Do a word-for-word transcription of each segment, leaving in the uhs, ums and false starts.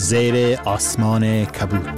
زیر آسمان کبود.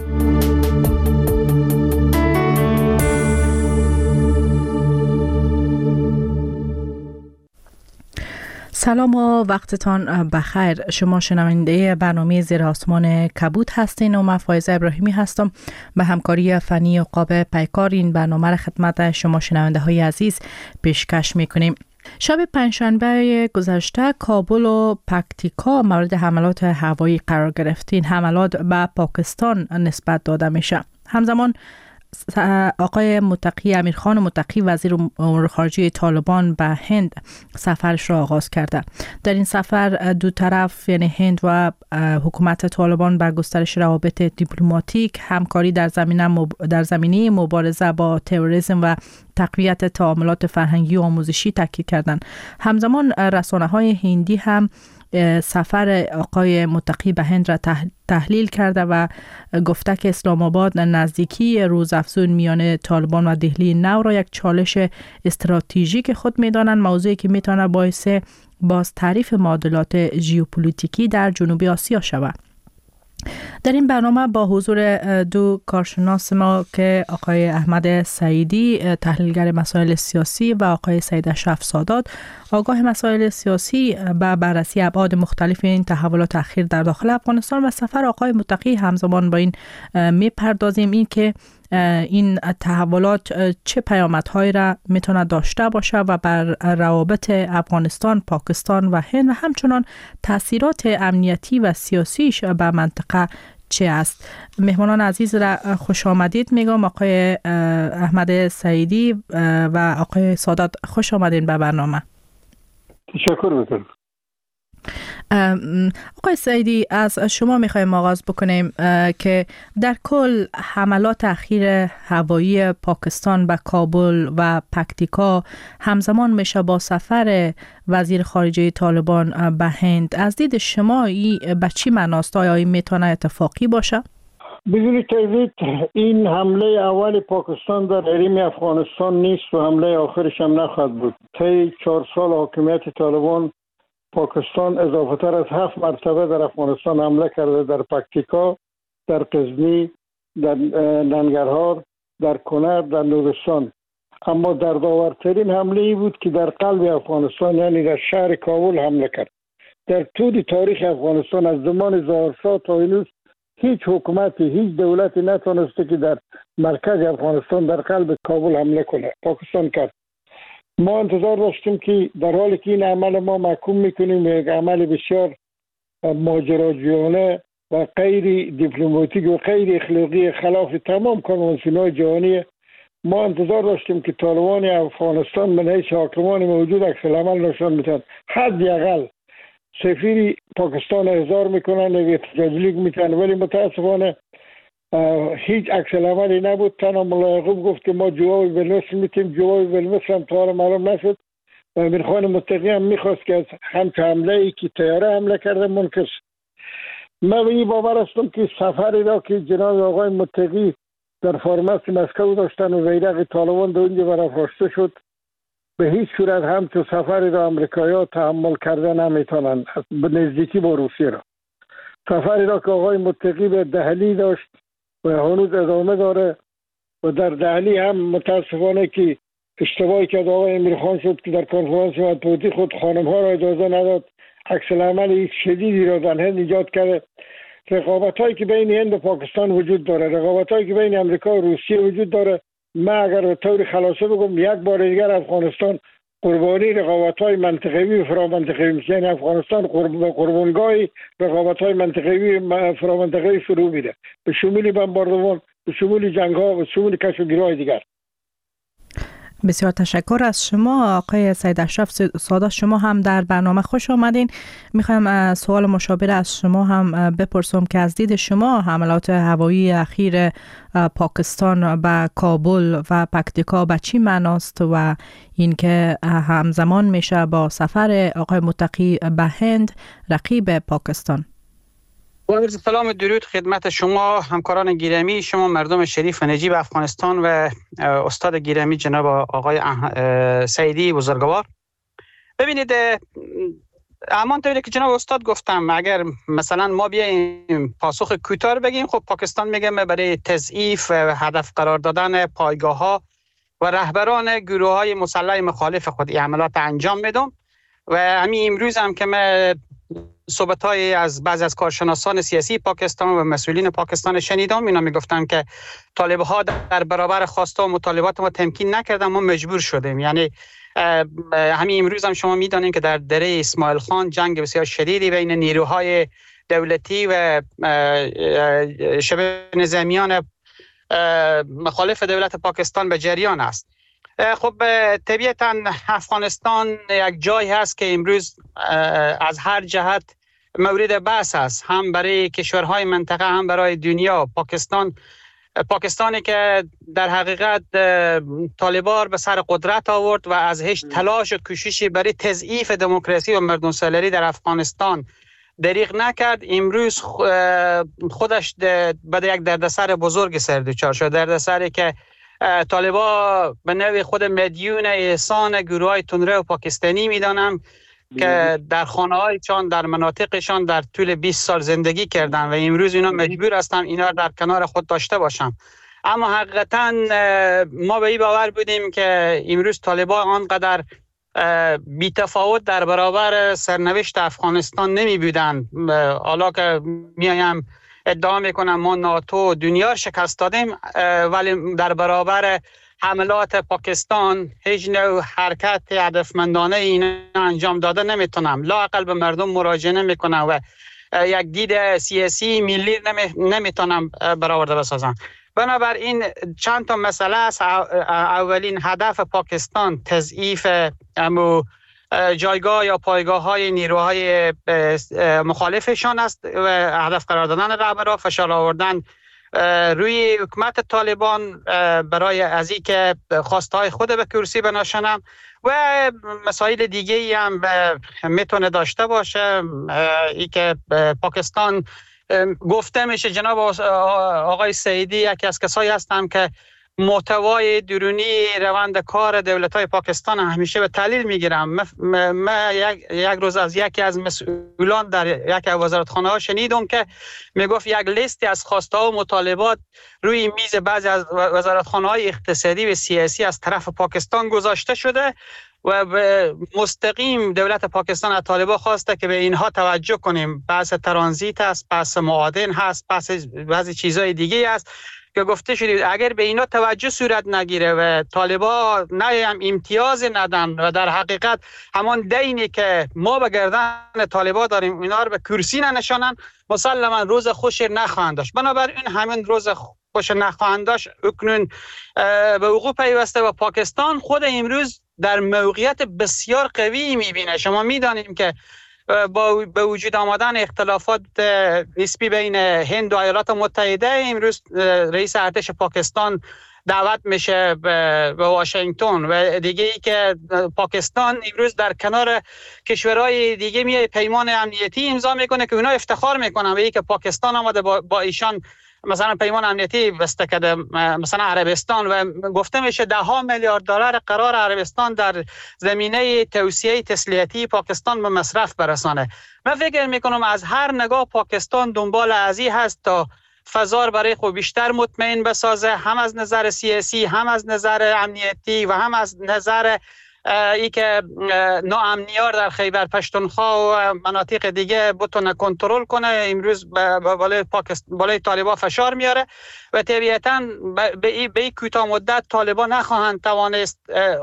سلام و وقتتان بخیر. شما شنونده برنامه زیر آسمان کبود هستین و من فایزه ابراهیمی هستم. به همکاری فنی عقاب پیکار این برنامه را خدمت شما شنونده های عزیز پیشکش میکنیم. شب پنجشنبه گذشته کابل و پکتیکا مورد حملات هوایی قرار گرفت. این حملات به پاکستان نسبت داده میشه. همزمان آقای متقی امیرخان متقی وزیر امور خارجه طالبان به هند سفرش را آغاز کرده. در این سفر دو طرف یعنی هند و حکومت طالبان به گسترش روابط دیپلماتیک، همکاری در زمینه مب... در زمینه مبارزه با تروریسم و تقویت تعاملات فرهنگی و آموزشی تاکید کردند. همزمان رسانه‌های هندی هم سفر آقای متقی به هند را تحلیل کرده و گفته که اسلام آباد نزدیکی روزافزون میان طالبان و دهلی نو را یک چالش استراتژیک خود می‌دانند، موضوعی که میتونه باعث باز تعریف معادلات ژئوپلیتیکی در جنوب آسیا شود. در این برنامه با حضور دو کارشناس ما که آقای احمد سعیدی تحلیلگر مسائل سیاسی و آقای سید اشرف سادات آگاه مسائل سیاسی به بررسی ابعاد مختلف این تحولات اخیر در داخل افغانستان و سفر آقای متقی همزمان با این میپردازیم این که این تحولات چه پیامدهایی را میتونه داشته باشه و بر روابط افغانستان، پاکستان و هند و همچنان تاثیرات امنیتی و سیاسیش به منطقه چه است. مهمانان عزیز را خوش آمدید میگم. آقای احمد سعیدی و آقای سادات خوش آمدین به برنامه. تشکر میکنم. آقای سعیدی از شما میخوایم آغاز بکنیم که در کل حملات اخیر هوایی پاکستان به کابل و پکتیکا همزمان میشه با سفر وزیر خارجه طالبان به هند. از دید شما این به چی معناست؟ آیا این میتونه اتفاقی باشه؟ بدون تردید این حمله اول پاکستان در حریم افغانستان نیست و حمله آخرش هم نخواهد بود. طی چهار سال حاکمیت طالبان پاکستان اضافه تر از هفت مرتبه در افغانستان حمله کرده، در پکتیکا، در قزنی، در ننگرهار، در کنر، در نورستان. اما دردآورترین حمله ای بود که در قلب افغانستان یعنی در شهر کابل حمله کرد. در طول تاریخ افغانستان از زمان ظاهرشاه تا امروز هیچ حکومتی، هیچ دولتی نتونسته که در مرکز افغانستان در قلب کابل حمله کنه. پاکستان کرد. ما انتظار داشتیم که در حالی که این عمل ما محکوم میکنیم یک عمل بسیار ماجراجویانه و غیر دیپلماتیک و غیر اخلاقی خلاف تمام کنوانسیون‌های جهانی، ما انتظار داشتیم که طالبان افغانستان من حیث حاکمان موجود عکس العمل نشان میدن. حداقل سفیر پاکستان احضار میکنن، یک احتجاج لیگ میتن، ولی متاسفانه هیچ عکس العملی نبود. تنها ملا یعقوب گفت که ما جواب بالمثل میتیم، جواب بالمثل هم تا حالا معلوم نشد و امیرخان متقی هم میخواست که از همچه حمله ای که طیاره حمله کرده منکر. من به این باور هستم که سفری را که جناب آقای متقی در فارمسی مسکو داشتن و بیرق طالبان در اونجا برافراشته شد، به هیچ صورت همچون سفری را امریکایی‌ها تحمل کرده نمیتونن، به نزدیکی با روسیه را. سفری را که آقای متقی به دهلی داشت و هنوز ادامه داره و در دهلی هم متاسفانه که اشتباهی که آقای امیرخان شد که در کنفرانس مطبوعاتی خود خانم‌ها را اجازه نداد، عکس العمل شدیدی را در هند ایجاد کرده. رقابت‌هایی که بین هند و پاکستان وجود داره، رقابت‌هایی که بین امریکا و روسیه وجود داره، من اگر به طور خلاصه بگم یک بار دیگر افغانستان قربانی رقابت‌های منطقه‌ای و فرامنطقه‌ای میشه. یعنی افغانستان قرب قربانگاهی رقابت‌های منطقه‌ای و فرامنطقه‌ای فرو میره، به شمول بمباردمان، به شمول جنگ‌ها، به شمول کشف‌گیری‌های دیگر. بسیار تشکر از شما آقای سید اشرف سادات. شما هم در برنامه خوش آمدین. میخوایم سوال مشابه از شما هم بپرسم که از دید شما حملات هوایی اخیر پاکستان به کابل و پکتیکا به چی معناست و اینکه همزمان میشه با سفر آقای متقی به هند رقیب پاکستان؟ با عرض سلام درود خدمت شما همکاران گرامی، شما مردم شریف و نجیب افغانستان و استاد گرامی جناب آقای سعیدی بزرگوار. ببینید همانطوری که جناب استاد گفتم، اگر مثلا ما بیایم پاسخ کوتاه بگیم، خب پاکستان میگه برای تضعیف و هدف قرار دادن پایگاه ها و رهبران گروه های مسلح مخالف خود این عملات انجام میدم. و همین امروز هم که من صحبت های از بعضی از کارشناسان سیاسی پاکستان و مسئولین پاکستان شنیدم، اینا میگفتن که طالب ها در برابر خواسته و مطالبات ما تمکین نکردن، ما مجبور شدیم. یعنی همین امروز هم شما میدانید که در دره اسماعیل خان جنگ بسیار شدیدی بین نیروهای دولتی و شبه نظامیان مخالف دولت پاکستان به جریان است. خب طبیعتا افغانستان یک جایی هست که امروز از هر جهت مورد بحث است، هم برای کشورهای منطقه هم برای دنیا. پاکستان پاکستانی که در حقیقت طالبان به سر قدرت آورد و از هیچ تلاش و کوششی برای تضعیف دموکراسی و مردم سالاری در افغانستان دریغ نکرد، امروز خودش به یک دردسر بزرگ سر دچار شد. دردسری که طالبان به نوع خود مدیون احسان گروه های تندرو و پاکستانی میدانم که در خانه هایشان در مناطقشان در طول بیست سال زندگی کردن و امروز اینا مجبور هستن اینا در کنار خود داشته باشن. اما حقیقتا ما به این باور بودیم که امروز طالبان آنقدر بی تفاوت در برابر سرنوشت افغانستان نمی بودن. حالا که میایم ادعا میکنم ما ناتو دنیا شکست دادیم، ولی در برابر حملات پاکستان هیچ نوع حرکت هدفمندانه این انجام داده نمیتونم، لااقل به مردم مراجعه نمیکنم و یک دید سیاسی ملی نمیتونم برآورده بسازم. بنابراین چند تا مسئله است. اولین هدف پاکستان تضعیف امو جایگاه یا پایگاه های نیروهای مخالفشان است و هدف قرار دادن رهبران، فشار آوردن روی حکومت طالبان برای از این که خواسته های خود به کرسی بنشانم و مسائل دیگه ای هم میتونه داشته باشه. ای که پاکستان گفته میشه، جناب آقای سعیدی یکی از کسایی هستم که محتوای درونی روند کار دولت‌های پاکستان همیشه به تحلیل میگیرم. من یک،, یک روز از یکی از مسئولان در یکی از وزارتخانه ها شنیدم که میگفت یک لیستی از خواسته ها و مطالبات روی میز بعضی از وزارتخانه های اقتصادی و سیاسی از طرف پاکستان گذاشته شده و مستقیم دولت پاکستان از طالبان خواسته که به اینها توجه کنیم. بحث ترانزیت است، بحث معادن هست، بحث بعضی چیزهای دیگه است که گفته شدید اگر به اینا توجه صورت نگیره و طالبان نه هم امتیاز ندن و در حقیقت همان دینی که ما به گردن طالبان داریم اینا رو به کرسی ننشانن، مسلما روز خوشی نخواهند داشت. بنابراین همین روز خوش نخواهند داشت اکنون به وقوع پیوسته و پاکستان خود امروز در موقعیت بسیار قوی میبینه. شما میدانیم که با به وجود آمدن اختلافات نسبی بین هند و ایالات متحده، امروز رئیس ارتش پاکستان دعوت میشه به واشنگتن و دیگه ای که پاکستان امروز در کنار کشورهای دیگه می پیمان امنیتی امضا میکنه که اونا افتخار میکنن به اینکه پاکستان آمده با, با ایشان مثلا پیمان امنیتی بسته کرده، مثلا عربستان، و گفته میشه ده ها میلیارد دلار قرار عربستان در زمینه توسعه تسلیحاتی پاکستان به مصرف برسانه. من فکر میکنم از هر نگاه پاکستان دنبال ازی هست تا فضا برای خود بیشتر مطمئن بسازه، هم از نظر سیاسی، هم از نظر امنیتی و هم از نظر ای که ناامنیار در خیبر پشتونخوا و مناطق دیگه بتونه کنترل کنه. امروز بالای پاکستان بالای طالبان فشار میاره و طبیعتاً به این کوتاه مدت طالبان نخواهند توانست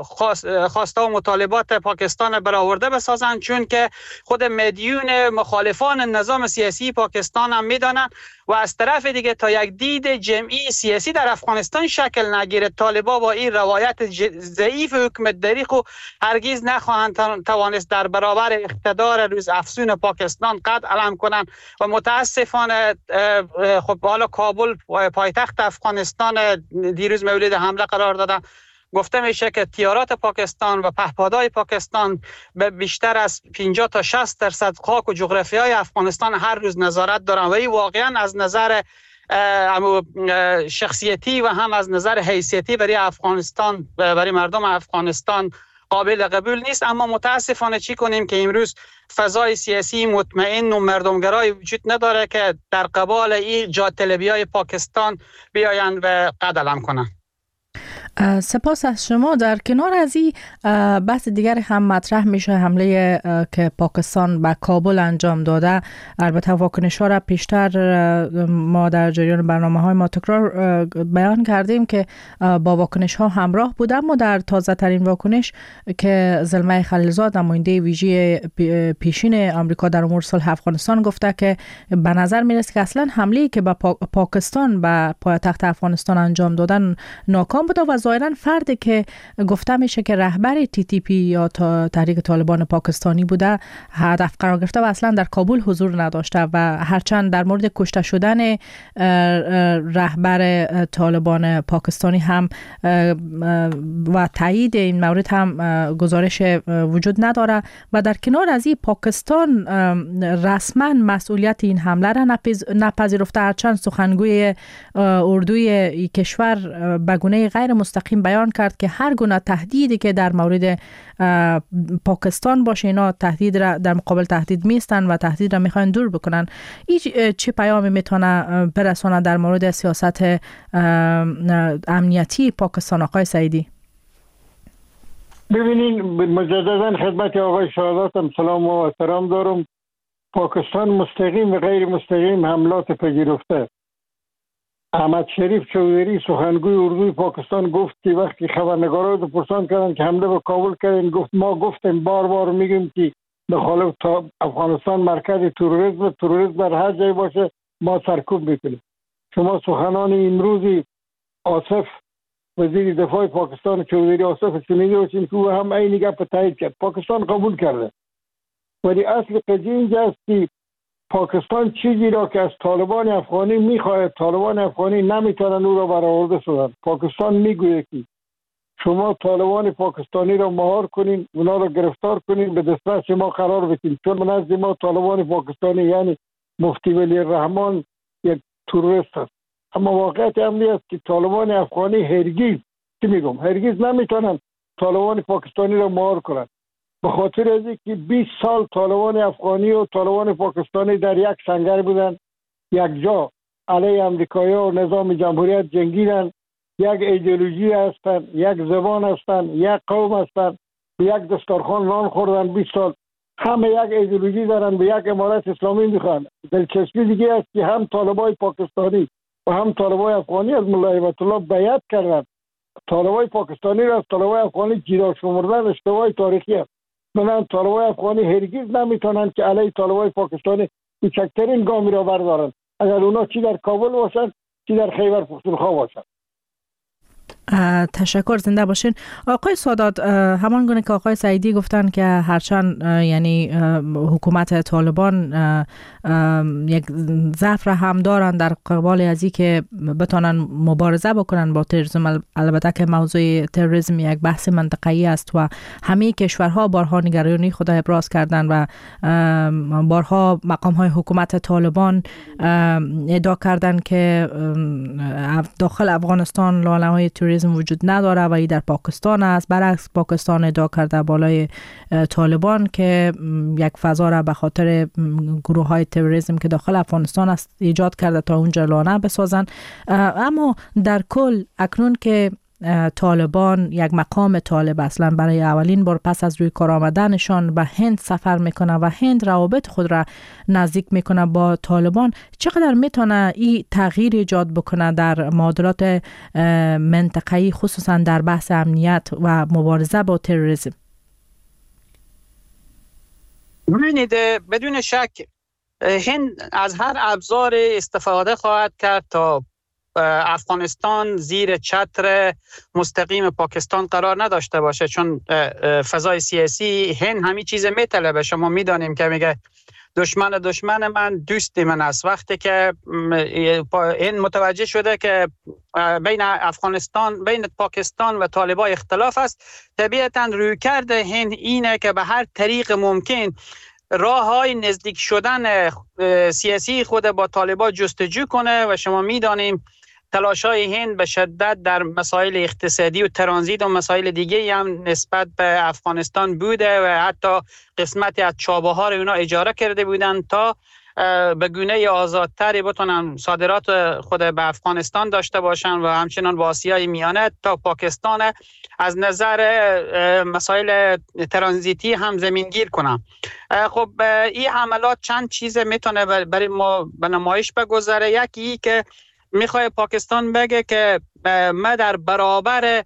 خواسته و مطالبات پاکستان برآورده بسازند، چون که خود مدیون مخالفان نظام سیاسی پاکستان هم میدانند و از طرف دیگه تا یک دید جمعی سیاسی در افغانستان شکل نگیره، طالبان با این روایت ضعیف حکومت دری خو هرگز نخواهند توانست در برابر اقتدار روز افزون پاکستان قد علم کنند و متاسفانه خب حالا کابل پایتخت افغانستان دیروز مورد حمله قرار دادن. گفته میشه که تیارات پاکستان و پهپادهای پاکستان به بیشتر از پنجاه تا شصت درصد خاک و جغرافیای افغانستان هر روز نظارت دارن و این واقعا از نظر شخصیتی و هم از نظر حیثیتی برای افغانستان برای مردم افغانستان قابل قبول نیست. اما متاسفانه چی کنیم که امروز فضای سیاسی مطمئن و مردمگرای وجود نداره که در قبال این جاطلبی های پاکستان بیایند و قدم کنند. سپاس از شما. در کنار از این بحث دیگر هم مطرح میشه حمله که پاکستان به کابل انجام داده. البته واکنش ها را پیشتر ما در جریان برنامه های ما تکرار بیان کردیم که با واکنش ها همراه بود، اما در تازه ترین واکنش که زلمه خلیلزاد نماینده ویژه پیشین آمریکا در امور صلح افغانستان گفته که به نظر میرسه که اصلا حمله که به پاکستان به پایتخت افغانستان انجام دادن ناکام بوده و ظاهرا فردی که گفته میشه که رهبر تی تی پی یا تحریک طالبان پاکستانی بوده هدف قرار گرفته و اصلا در کابل حضور نداشته و هرچند در مورد کشته شدن رهبر طالبان پاکستانی هم و تایید این مورد هم گزارش وجود نداره و در کنار از این پاکستان رسما مسئولیت این حمله را نپذیرفته، هرچند سخنگوی اردوی کشور به گونه غیر مستقیم بیان کرد که هر گونه تهدیدی که در مورد پاکستان باشه اینا تهدید را در مقابل تهدید میستن و تهدید را میخوان دور بکنن. این چه پیامی میتونه برسونه در مورد سیاست امنیتی پاکستان؟ آقای سعیدی ببینین، مجددا خدمت آقای شهادت سلام و احترام دارم. پاکستان مستقیم و غیر مستقیم حملات پذیرفته. احمد شریف چودری سخنگوی اردوی پاکستان گفت که وقتی خبرنگارا رو پرسان کردن که حمله به کابل کردن، گفت ما گفتیم بار بار میگیم که مخالف افغانستان مرکز تروریسم، تروریسم در هر جای باشه ما سرکوب میکنیم. شما سخنان امروزی آصف وزیر دفاع پاکستان چودری آصف شنیده باشین که او هم این گپ تایید کرد. پاکستان قبول کرده، ولی اصل قضیه اینجاست که پاکستان چیزی را که از طالبان افغانی میخواهد، طالبان افغانی نمیتونن او را برآورده سازند. پاکستان میگوید که شما طالبان پاکستانی را مهار کنین، اونا را گرفتار کنین، به دسترس ما قرار بدین، چون نزد ما طالبان پاکستانی یعنی مفتی ولی الرحمن یک تروریست است. اما واقعیت امری است که طالبان افغانی هرگز چی میگم هرگز نمیتونن طالبان پاکستانی را مهار کنند، به خاطر از اینکه بیست سال طالبان افغانی و طالبان پاکستانی در یک سنگر بودن، یک جا علیه امریکایی‌ها و نظام جمهوریت جنگیدن، یک ایدئولوژی هستند، یک زبان هستند، یک قوم هستند، به یک دسترخوان نان خوردن بیست سال، همه یک ایدئولوژی دارن، به یک امارت اسلامی میخوان. دلچسبی دیگه است که هم طالبای پاکستانی و هم طالبای افغانی از ملا هیبت الله بیعت کردن. طالبای پاکستانی را از طالبای افغانی جدا شمردن اشتباه تاریخی است. من طالبای افغانی هرگز نمیتونن که علیه طالبای پاکستانی کوچکترین گامی را بردارن، اگر اونا چی در کابل باشن چی در خیبر پختونخوا باشن. تشکر، زنده باشین. آقای سادات، همان گونه که آقای سعیدی گفتن که هرچند یعنی حکومت طالبان یک ضعف را هم دارن در قبال از این که بتونن مبارزه بکنن با تروریسم، البته که موضوع تروریسم یک بحث منطقه‌ای است و همه کشورها بارها نگرانی خود ابراز کردن و بارها مقام‌های حکومت طالبان ادعا کردن که داخل افغانستان لاله‌های تروریسم وجود نداره و این در پاکستان است. برعکس پاکستان ادعا کرده بالای طالبان که یک فضا را به خاطر گروه های تروریسم که داخل افغانستان است ایجاد کرده تا اونجا لانه بسازن. اما در کل اکنون که طالبان یک مقام طالب اصلا برای اولین بار پس از روی کار آمدنشان به هند سفر میکنه و هند روابط خود را نزدیک میکنه با طالبان، چقدر میتونه این تغییر ایجاد بکنه در معادلات منطقه‌ای خصوصا در بحث امنیت و مبارزه با تروریسم؟ ببینید، بدون شک هند از هر ابزار استفاده خواهد کرد تا افغانستان زیر چتر مستقیم پاکستان قرار نداشته باشه، چون فضای سیاسی هند همین چیز میطلبه. شما میدانیم که میگه دشمن دشمن من دوست من است. وقتی که هند متوجه شده که بین افغانستان بین پاکستان و طالبان اختلاف است، طبیعتاً رویکرد هند اینه که به هر طریق ممکن راه های نزدیک شدن سیاسی خود با طالبان جستجو کنه و شما میدانیم تلاش‌های هند به شدت در مسائل اقتصادی و ترانزیت و مسائل دیگه هم نسبت به افغانستان بوده و حتی قسمتی از چابهار اونا اجاره کرده بودن تا به گونه آزادتری بتونن صادرات خود به افغانستان داشته باشن و همچنان با آسیای میانه تا پاکستان از نظر مسائل ترانزیتی هم زمینگیر کنن. خب این حملات چند چیز میتونه برای ما به نمایش بگذاره. یکی که میخواد پاکستان بگه که ما در برابر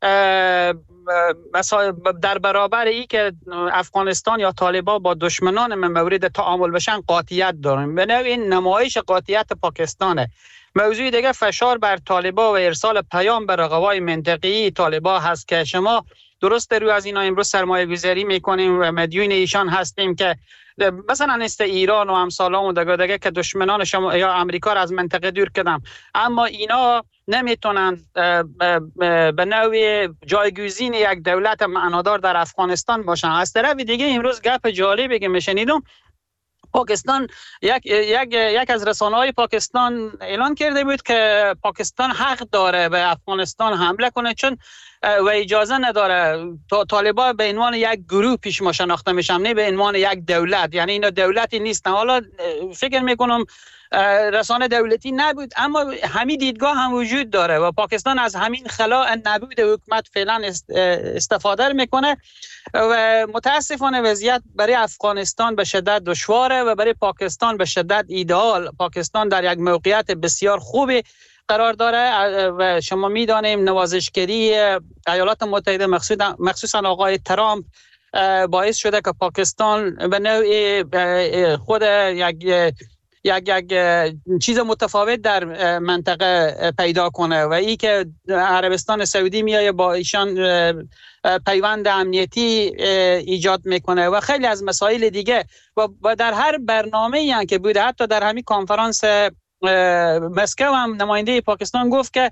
در برابر ای که افغانستان یا طالبان با دشمنان من مورد تعامل بشن قاطعیت داریم. به نوع این نمایش قاطعیت پاکستانه. موضوع دیگه فشار بر طالبان و ارسال پیام به رقبای منطقه‌ای طالبان هست که شما درست رو از اینا امروز سرمایه گذاری میکنیم و مدیون ایشان هستیم که مثلا است ایران و امثالام و دگه دگه که دشمنان شما یا امریکا را از منطقه دور کردن، اما اینا نمیتونن به نوع جایگزین یک دولت معنادار در افغانستان باشن. از طرف دیگه امروز گپ جالبی که میشنیدم، پاکستان یک یک یک از رسانه‌های پاکستان اعلان کرده بود که پاکستان حق داره به افغانستان حمله کنه چون و اجازه نداره. طالبان به عنوان یک گروه پیش ما شناخته میشن، نه به عنوان یک دولت. یعنی اینا دولتی نیستن. حالا فکر میکنم رسانه دولتی نبود، اما همین دیدگاه هم وجود داره و پاکستان از همین خلا نبود حکومت فعلا استفاده میکنه و متاسفانه وضعیت برای افغانستان به شدت دشواره و برای پاکستان به شدت ایدئال. پاکستان در یک موقعیت بسیار خوبی قرار داره و شما میدانیم نوازشگری ایالات متحده مخصوصا آقای ترامپ باعث شده که پاکستان به نوع خود یک یک یک چیز متفاوت در منطقه پیدا کنه و ای که عربستان سعودی میایه با ایشان پیوند امنیتی ایجاد میکنه و خیلی از مسائل دیگه و در هر برنامه‌ای هم که بوده، حتی در همین کنفرانس مسکو هم نماینده پاکستان گفت که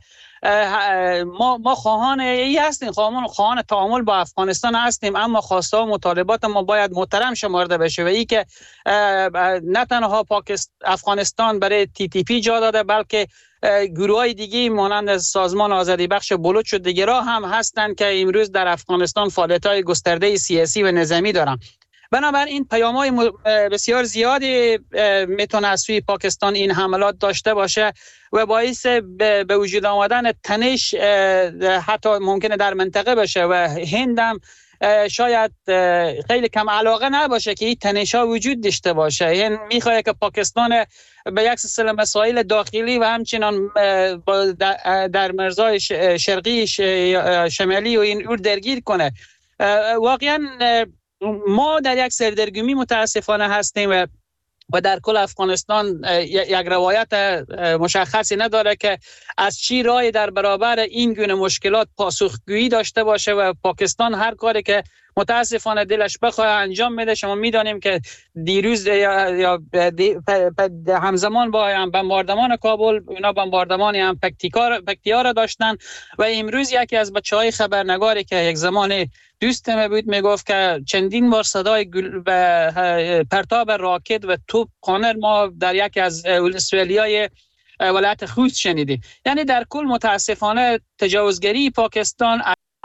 ما ما خواهان ای هستیم، خواهان خواهان تعامل با افغانستان هستیم، اما خواسته و مطالبات ما باید محترم شمرده بشه و ای که نه تنها پاکستان افغانستان برای تی تی پی جا داده بلکه گروهای دیگه مانند سازمان آزادی بخش بلوچ و دیگرها هم هستند که امروز در افغانستان فعالیت‌های گسترده سیاسی و نظامی دارن. بنابراین پیام‌های بسیار زیادی میتونه از سوی پاکستان این حملات داشته باشه و باعث به وجود آمدن تنش حتی ممکنه در منطقه بشه و هند هم شاید خیلی کم علاقه نباشه که این تنش‌ها وجود داشته باشه. هند میخواد که پاکستان به یک سلسله مسائل داخلی و همچنان در مرزهای شرقی شمالی و این اور درگیر کنه. واقعا ما در یک سردرگمی متاسفانه هستیم و و در کل افغانستان یک روایت مشخصی نداره که از چی راه در برابر این گونه مشکلات پاسخگویی داشته باشه و پاکستان هر کاری که متاسفانه دلش بخواه انجام میده. شما میدانیم که دیروز یا, یا همزمان با بمباردمان کابل اینا بمباردمانی هم پکتیا را داشتن و امروز یکی از بچهای خبرنگاری که یک زمان دوستم بود میگفت که چندین بار صدای پرتاب راکت و توپ قانر ما در یکی از ولسوالیای ولایت خوست شنیدیم. یعنی در کل متاسفانه تجاوزگری پاکستان.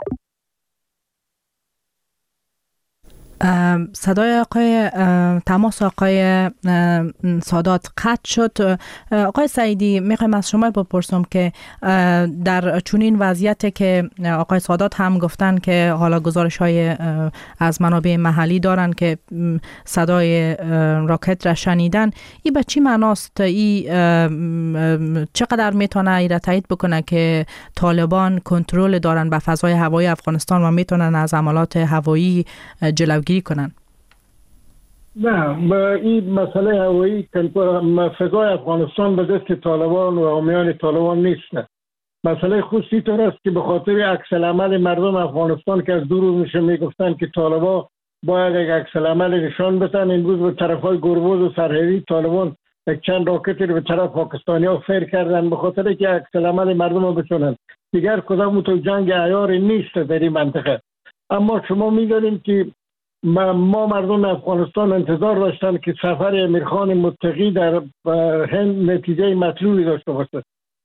صدای آقای تماس آقای سادات قطع شد. آقای سعیدی میخوایم از شما بپرسم که در چنین وضعیتی که آقای سادات هم گفتن که حالا گزارش های از منابع محلی دارن که صدای راکت را شنیدن، این به چی معناست؟ این چقدر میتونه ای را تایید بکنه که طالبان کنترل دارن به فضای هوایی افغانستان و میتونن از حملات هوایی جلوگیری کنن؟ نه، با این مسئله هوایی فضای افغانستان به دست طالبان و حامیان طالبان نیست. مسئله خصوصی طور است که به خاطر عکس العمل مردم افغانستان که از دور میشه میگفتن که طالبان باید یک عکس العمل نشان بدن. امروز به طرفای گربوز و سرهری طالبان یک چند راکتی رو به طرف پاکستانی ها فیر کردن به خاطر که عکس العمل مردم رو بشونن. دیگر کدام تو جنگ عیار نیست در این منطقه. اما شما می‌دانید که ما مردم افغانستان انتظار داشتن که سفر امیرخان متقی در هند نتیجه مطلوبی داشته باشه.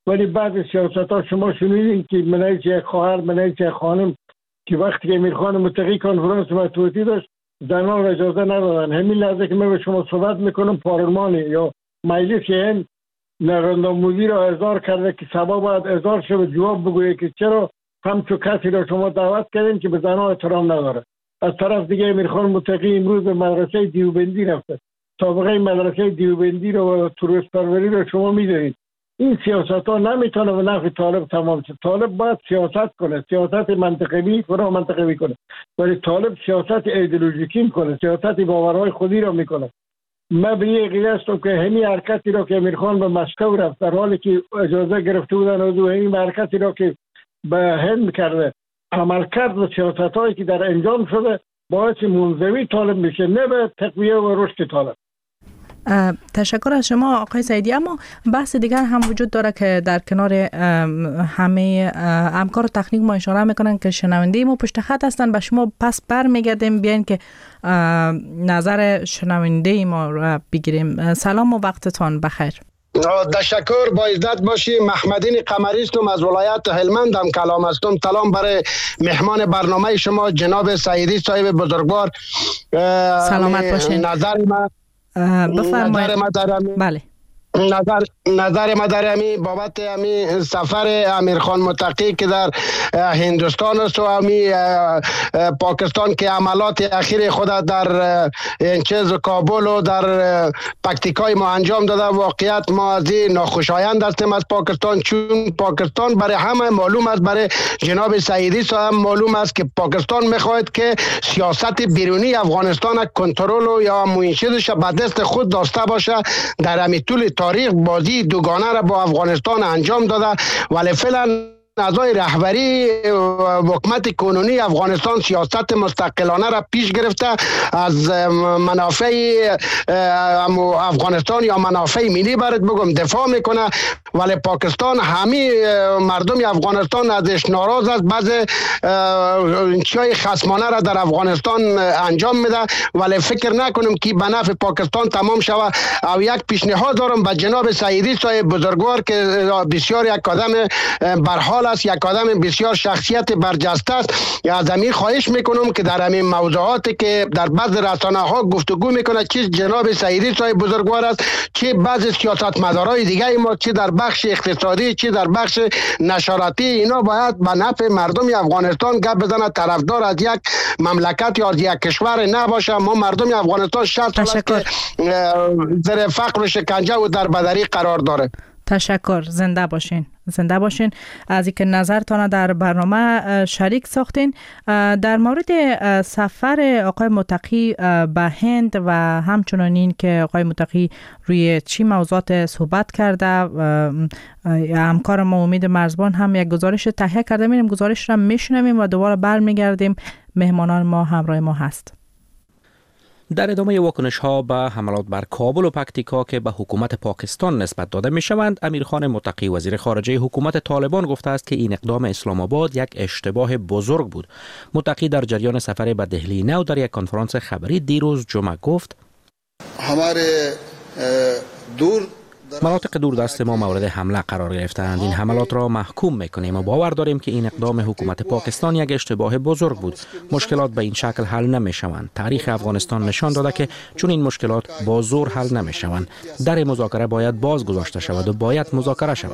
ولی بعض سیاست ها شما شنیدین که منعی چه خواهر منعی چه خانم که وقتی که امیرخان متقی کنفرانس مطبوعاتی داشت زنان را اجازه ندادن. همین لحظه که من به شما صحبت میکنم پارلمان یا مجلس هند نریندرا مودی را احضار کرده که سبا باید احضار شد جواب بگویه که چرا همچون کسی را شما دعوت کردین که به زنان احترام نداره. از طرف دیگه امیرخان متقی امروز به مدرسه دیوبندی رفته. سابقه مدرسه دیوبندی رو و توریست پروری رو شما میدونید. این سیاست ها نمیتونه به نفع طالب تمام شد. طالب باید سیاست کنه، سیاست منطقوی فرا منطقوی کنه، ولی طالب سیاست ایدئولوژیکی کنه، سیاست باورهای خودی را میکنه. من به این عقیده هستم که همین حرکتی را که امیرخان به مسکو رفت در حالی که اجازه گرفته بودن و همین حرکتی را که به هند کرده عمل کرد و سیاست هایی که در انجام شده باعث منزوی طالب میشه، نه به تقویه و رشد طالب. تشکر از شما آقای سعیدی. اما بحث دیگر هم وجود داره که در کنار همه همکار و تکنیک ما اشاره میکنن که شنونده ما پشت خط هستن. به شما پس بر میگردیم بیاین که نظر شنونده ما را بگیریم. سلام و وقتتان بخیر. تشکر، با عزت باشی. محمدین قمری هستم از ولایت هلمندم کلام هستم. سلام برای مهمان برنامه شما جناب سعیدی صاحب بزرگوار. سلامت باشین. نظر من بفرمایید. بله. نظر نظر ما در امی بابت امی سفر امیرخان متقی که در هندوستان است و امی پاکستان که عملات اخیر خود در چیز کابل و در پکتیکای ما انجام داده، واقعیت ما از این ناخوشایند هستیم از پاکستان، چون پاکستان برای همه معلوم است، برای جناب سعیدی صاحب معلوم است که پاکستان میخواهد که سیاست بیرونی افغانستان کنترل یا موینشدش به دست خود داشته باشه. در امی طول تاریخ بازی دوگانه را با افغانستان انجام داده، ولی فعلا اعضای رهبری حکومت کنونی افغانستان سیاست مستقلانه را پیش گرفته، از منافع افغانستان یا منافع ملی برات بگم دفاع میکنه، ولی پاکستان همه مردم افغانستان ازش ناراض است. بعض چای خصمانه را در افغانستان انجام میده، ولی فکر نکنم که به نفع پاکستان تمام شود. او یک پیشنهاد دارم به جناب سعیدی صاحب بزرگوار که بسیار یک آدم برحال است، یک آدم بسیار شخصیت برجسته است. از امیر خواهش میکنم که در همین موضوعاتی که در بعض رسانه ها گفتگو میکنه، چه جناب سعیدی صاحب بزرگوار است، چه بعض سیاستمدارای دیگه ما، چه در بخش اقتصادی، چه در بخش نشراتی، اینا باید به نفع مردم افغانستان گپ بزنه، طرفدار از یک مملکت یا از یک کشور نباشه. ما مردم افغانستان شصت سال است که زیر فقر و شکنجه و در بدری قرار داره. تشکر، زنده باشین. زنده باشین از اینکه نظرتان در برنامه شریک ساختین. در مورد سفر آقای متقی به هند و همچنان این که آقای متقی روی چی موضوعات صحبت کرده، همکار ما امید مرزبان هم یک گزارش تهیه کرده، میریم گزارش را میشنویم و دوباره برمیگردیم. مهمانان ما همراه ما هست. در ادامه واکنش ها به حملات بر کابل و پکتیکا که به حکومت پاکستان نسبت داده می شوند، امیرخان متقی وزیر خارجه حکومت طالبان گفته است که این اقدام اسلام آباد یک اشتباه بزرگ بود. متقی در جریان سفر به دهلی نو در یک کنفرانس خبری دیروز جمعه گفت: हमारे دور مناطق دوردست ما مورد حمله قرار گرفتند. این حملات را محکوم میکنیم و باور داریم که این اقدام حکومت پاکستان یک اشتباه بزرگ بود. مشکلات به این شکل حل نمیشوند. تاریخ افغانستان نشان داده که چون این مشکلات با زور حل نمیشوند. در مذاکره باید باز گذاشته شود و باید مذاکره شود.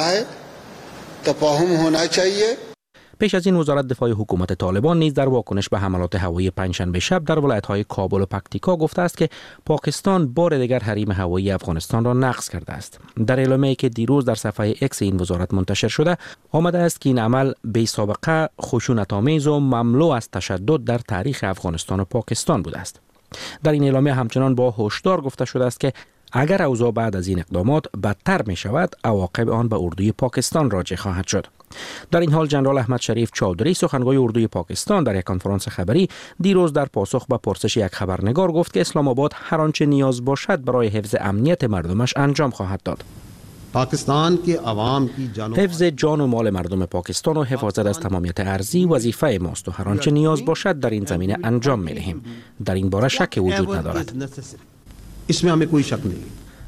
تفاهم होना चाहिए. پیش از این وزارت دفاع حکومت طالبان نیز در واکنش به حملات هوایی پنجشنبه شب در ولایت‌های کابل و پکتیکا گفته است که پاکستان بار دیگر حریم هوایی افغانستان را نقض کرده است. در اعلامیه‌ای که دیروز در صفحه اکس این وزارت منتشر شده آمده است که این عمل بی سابقه، خشونت‌آمیز و مملو از تشدد در تاریخ افغانستان و پاکستان بوده است. در این اعلامیه همچنان با هشدار گفته شده است که اگر اوضاع بعد از این اقدامات بدتر می شود، عواقب آن به اردوی پاکستان راجع خواهد شد. در این حال جنرال احمد شریف چودری سخنگوی اردوی پاکستان در یک کنفرانس خبری دیروز در پاسخ به پرسش یک خبرنگار گفت که اسلام آباد هر آنچه نیاز باشد برای حفظ امنیت مردمش انجام خواهد داد. پاکستان کی عوام کی جان حفظ جان و مال مردم پاکستان و حفاظت از تمامیت ارضی وظیفه ماست و هر آنچه نیاز باشد در این زمینه انجام می دهیم. در این باره شک وجود ندارد. इसमें हमें कोई शक नहीं.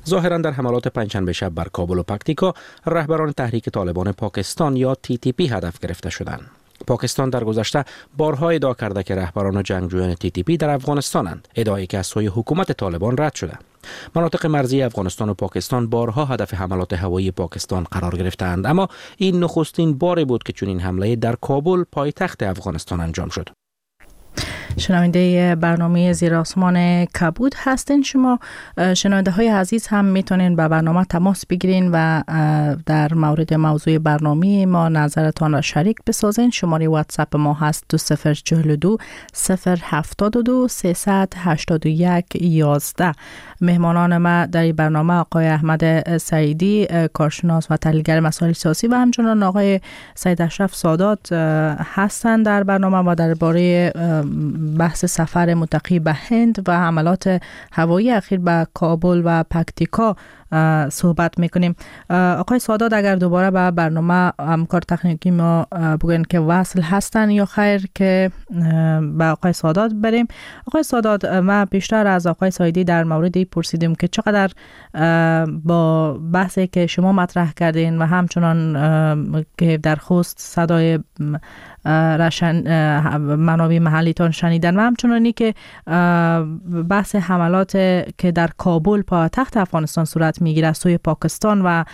ظاهرا در حملات پنجشنبه شب بر کابل و پکتیکا رهبران تحریک طالبان پاکستان یا تی تی پی هدف گرفته شدند. پاکستان در گذشته بارها ادعا کرده که رهبران و جنگجویان تی تی پی در افغانستانند، ادعایی که از سوی حکومت طالبان رد شده. مناطق مرزی افغانستان و پاکستان بارها هدف حملات هوایی پاکستان قرار گرفتند، اما این نخستین باری بود که چنین حمله در کابل پایتخت افغانستان انجام شد. شنونده برنامه زیر آسمان کبود هستین. شما شنونده های عزیز هم میتونین به برنامه تماس بگیرین و در مورد موضوع برنامه ما نظرتان را شریک بسازین. شماره واتساپ ما هست دو صفر چهل دو صفر هفتاد و دو سیصد هشتاد و یک یازده. مهمانان ما در این برنامه آقای احمد سعیدی، کارشناس و تحلیلگر مسائل سیاسی، و همچنان آقای سید اشرف سادات هستند در برنامه و درباره بحث سفر متقی به هند و حملات هوایی اخیر به کابل و پکتیکا صحبت میکنیم. آقای سادات اگر دوباره به برنامه همکار تکنیکی ما بگوین که وصل هستن یا خیر که به آقای سادات بریم. آقای سادات، ما بیشتر از آقای سایدی در موردی پرسیدیم که چقدر با بحثی که شما مطرح کردین و همچنان که در خوست صدای رشن منابع محلیتان شنیدن و همچنانی که بحث حملات که در کابل پایتخت افغانستان صورت میگیره از سوی پاکستان و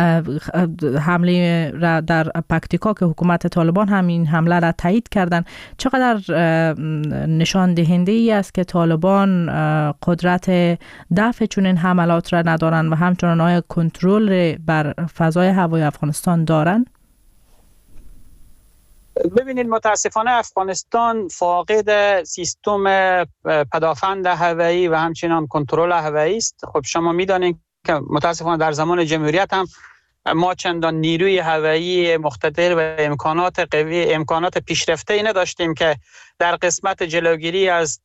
حمله را در پکتیکا که حکومت طالبان هم این حمله را تایید کردن، چقدر نشان دهنده ای است که طالبان قدرت دفع چنین حملات را ندارن و همچنان آیا کنترل بر فضای هوایی افغانستان دارن؟ ببینید، متاسفانه افغانستان فاقد سیستم پدافند هوایی و همچنان کنترل هوایی است. خب شما میدانید که متاسفانه در زمان جمهوریت هم ما چندان نیروی هوایی مقتدر و امکانات قوی امکانات پیشرفته ای نداشتیم که در قسمت جلوگیری از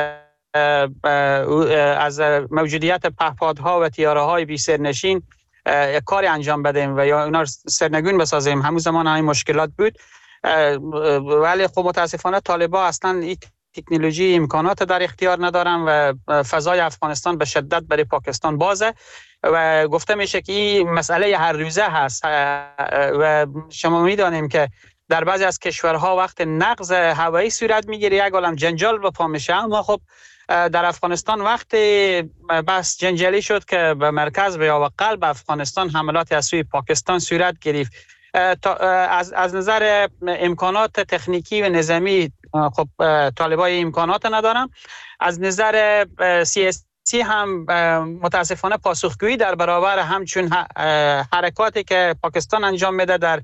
از موجودیت پهپادها و طیاره‌های بی سرنشین کاری انجام بدیم و یا اونا سرنگون بسازیم. همون زمان همین مشکلات بود، ولی خب متاسفانه طالبان اصلا این تکنولوژی امکانات در اختیار ندارن و فضای افغانستان به شدت برای پاکستان بازه و گفته میشه که این مسئله هر روزه هست و شما میدانیم که در بعضی از کشورها وقت نقض هوایی صورت میگیره یک عالم جنجال به پا میشه، اما خب در افغانستان وقتی بس جنجالی شد که به مرکز و یا به قلب افغانستان حملات از سوی پاکستان صورت گرفت. از از نظر امکانات تکنیکی و نظامی خب طالبان امکانات ندارن، از نظر سیاسی هم متاسفانه پاسخگویی در برابر همچون حرکاتی که پاکستان انجام میده در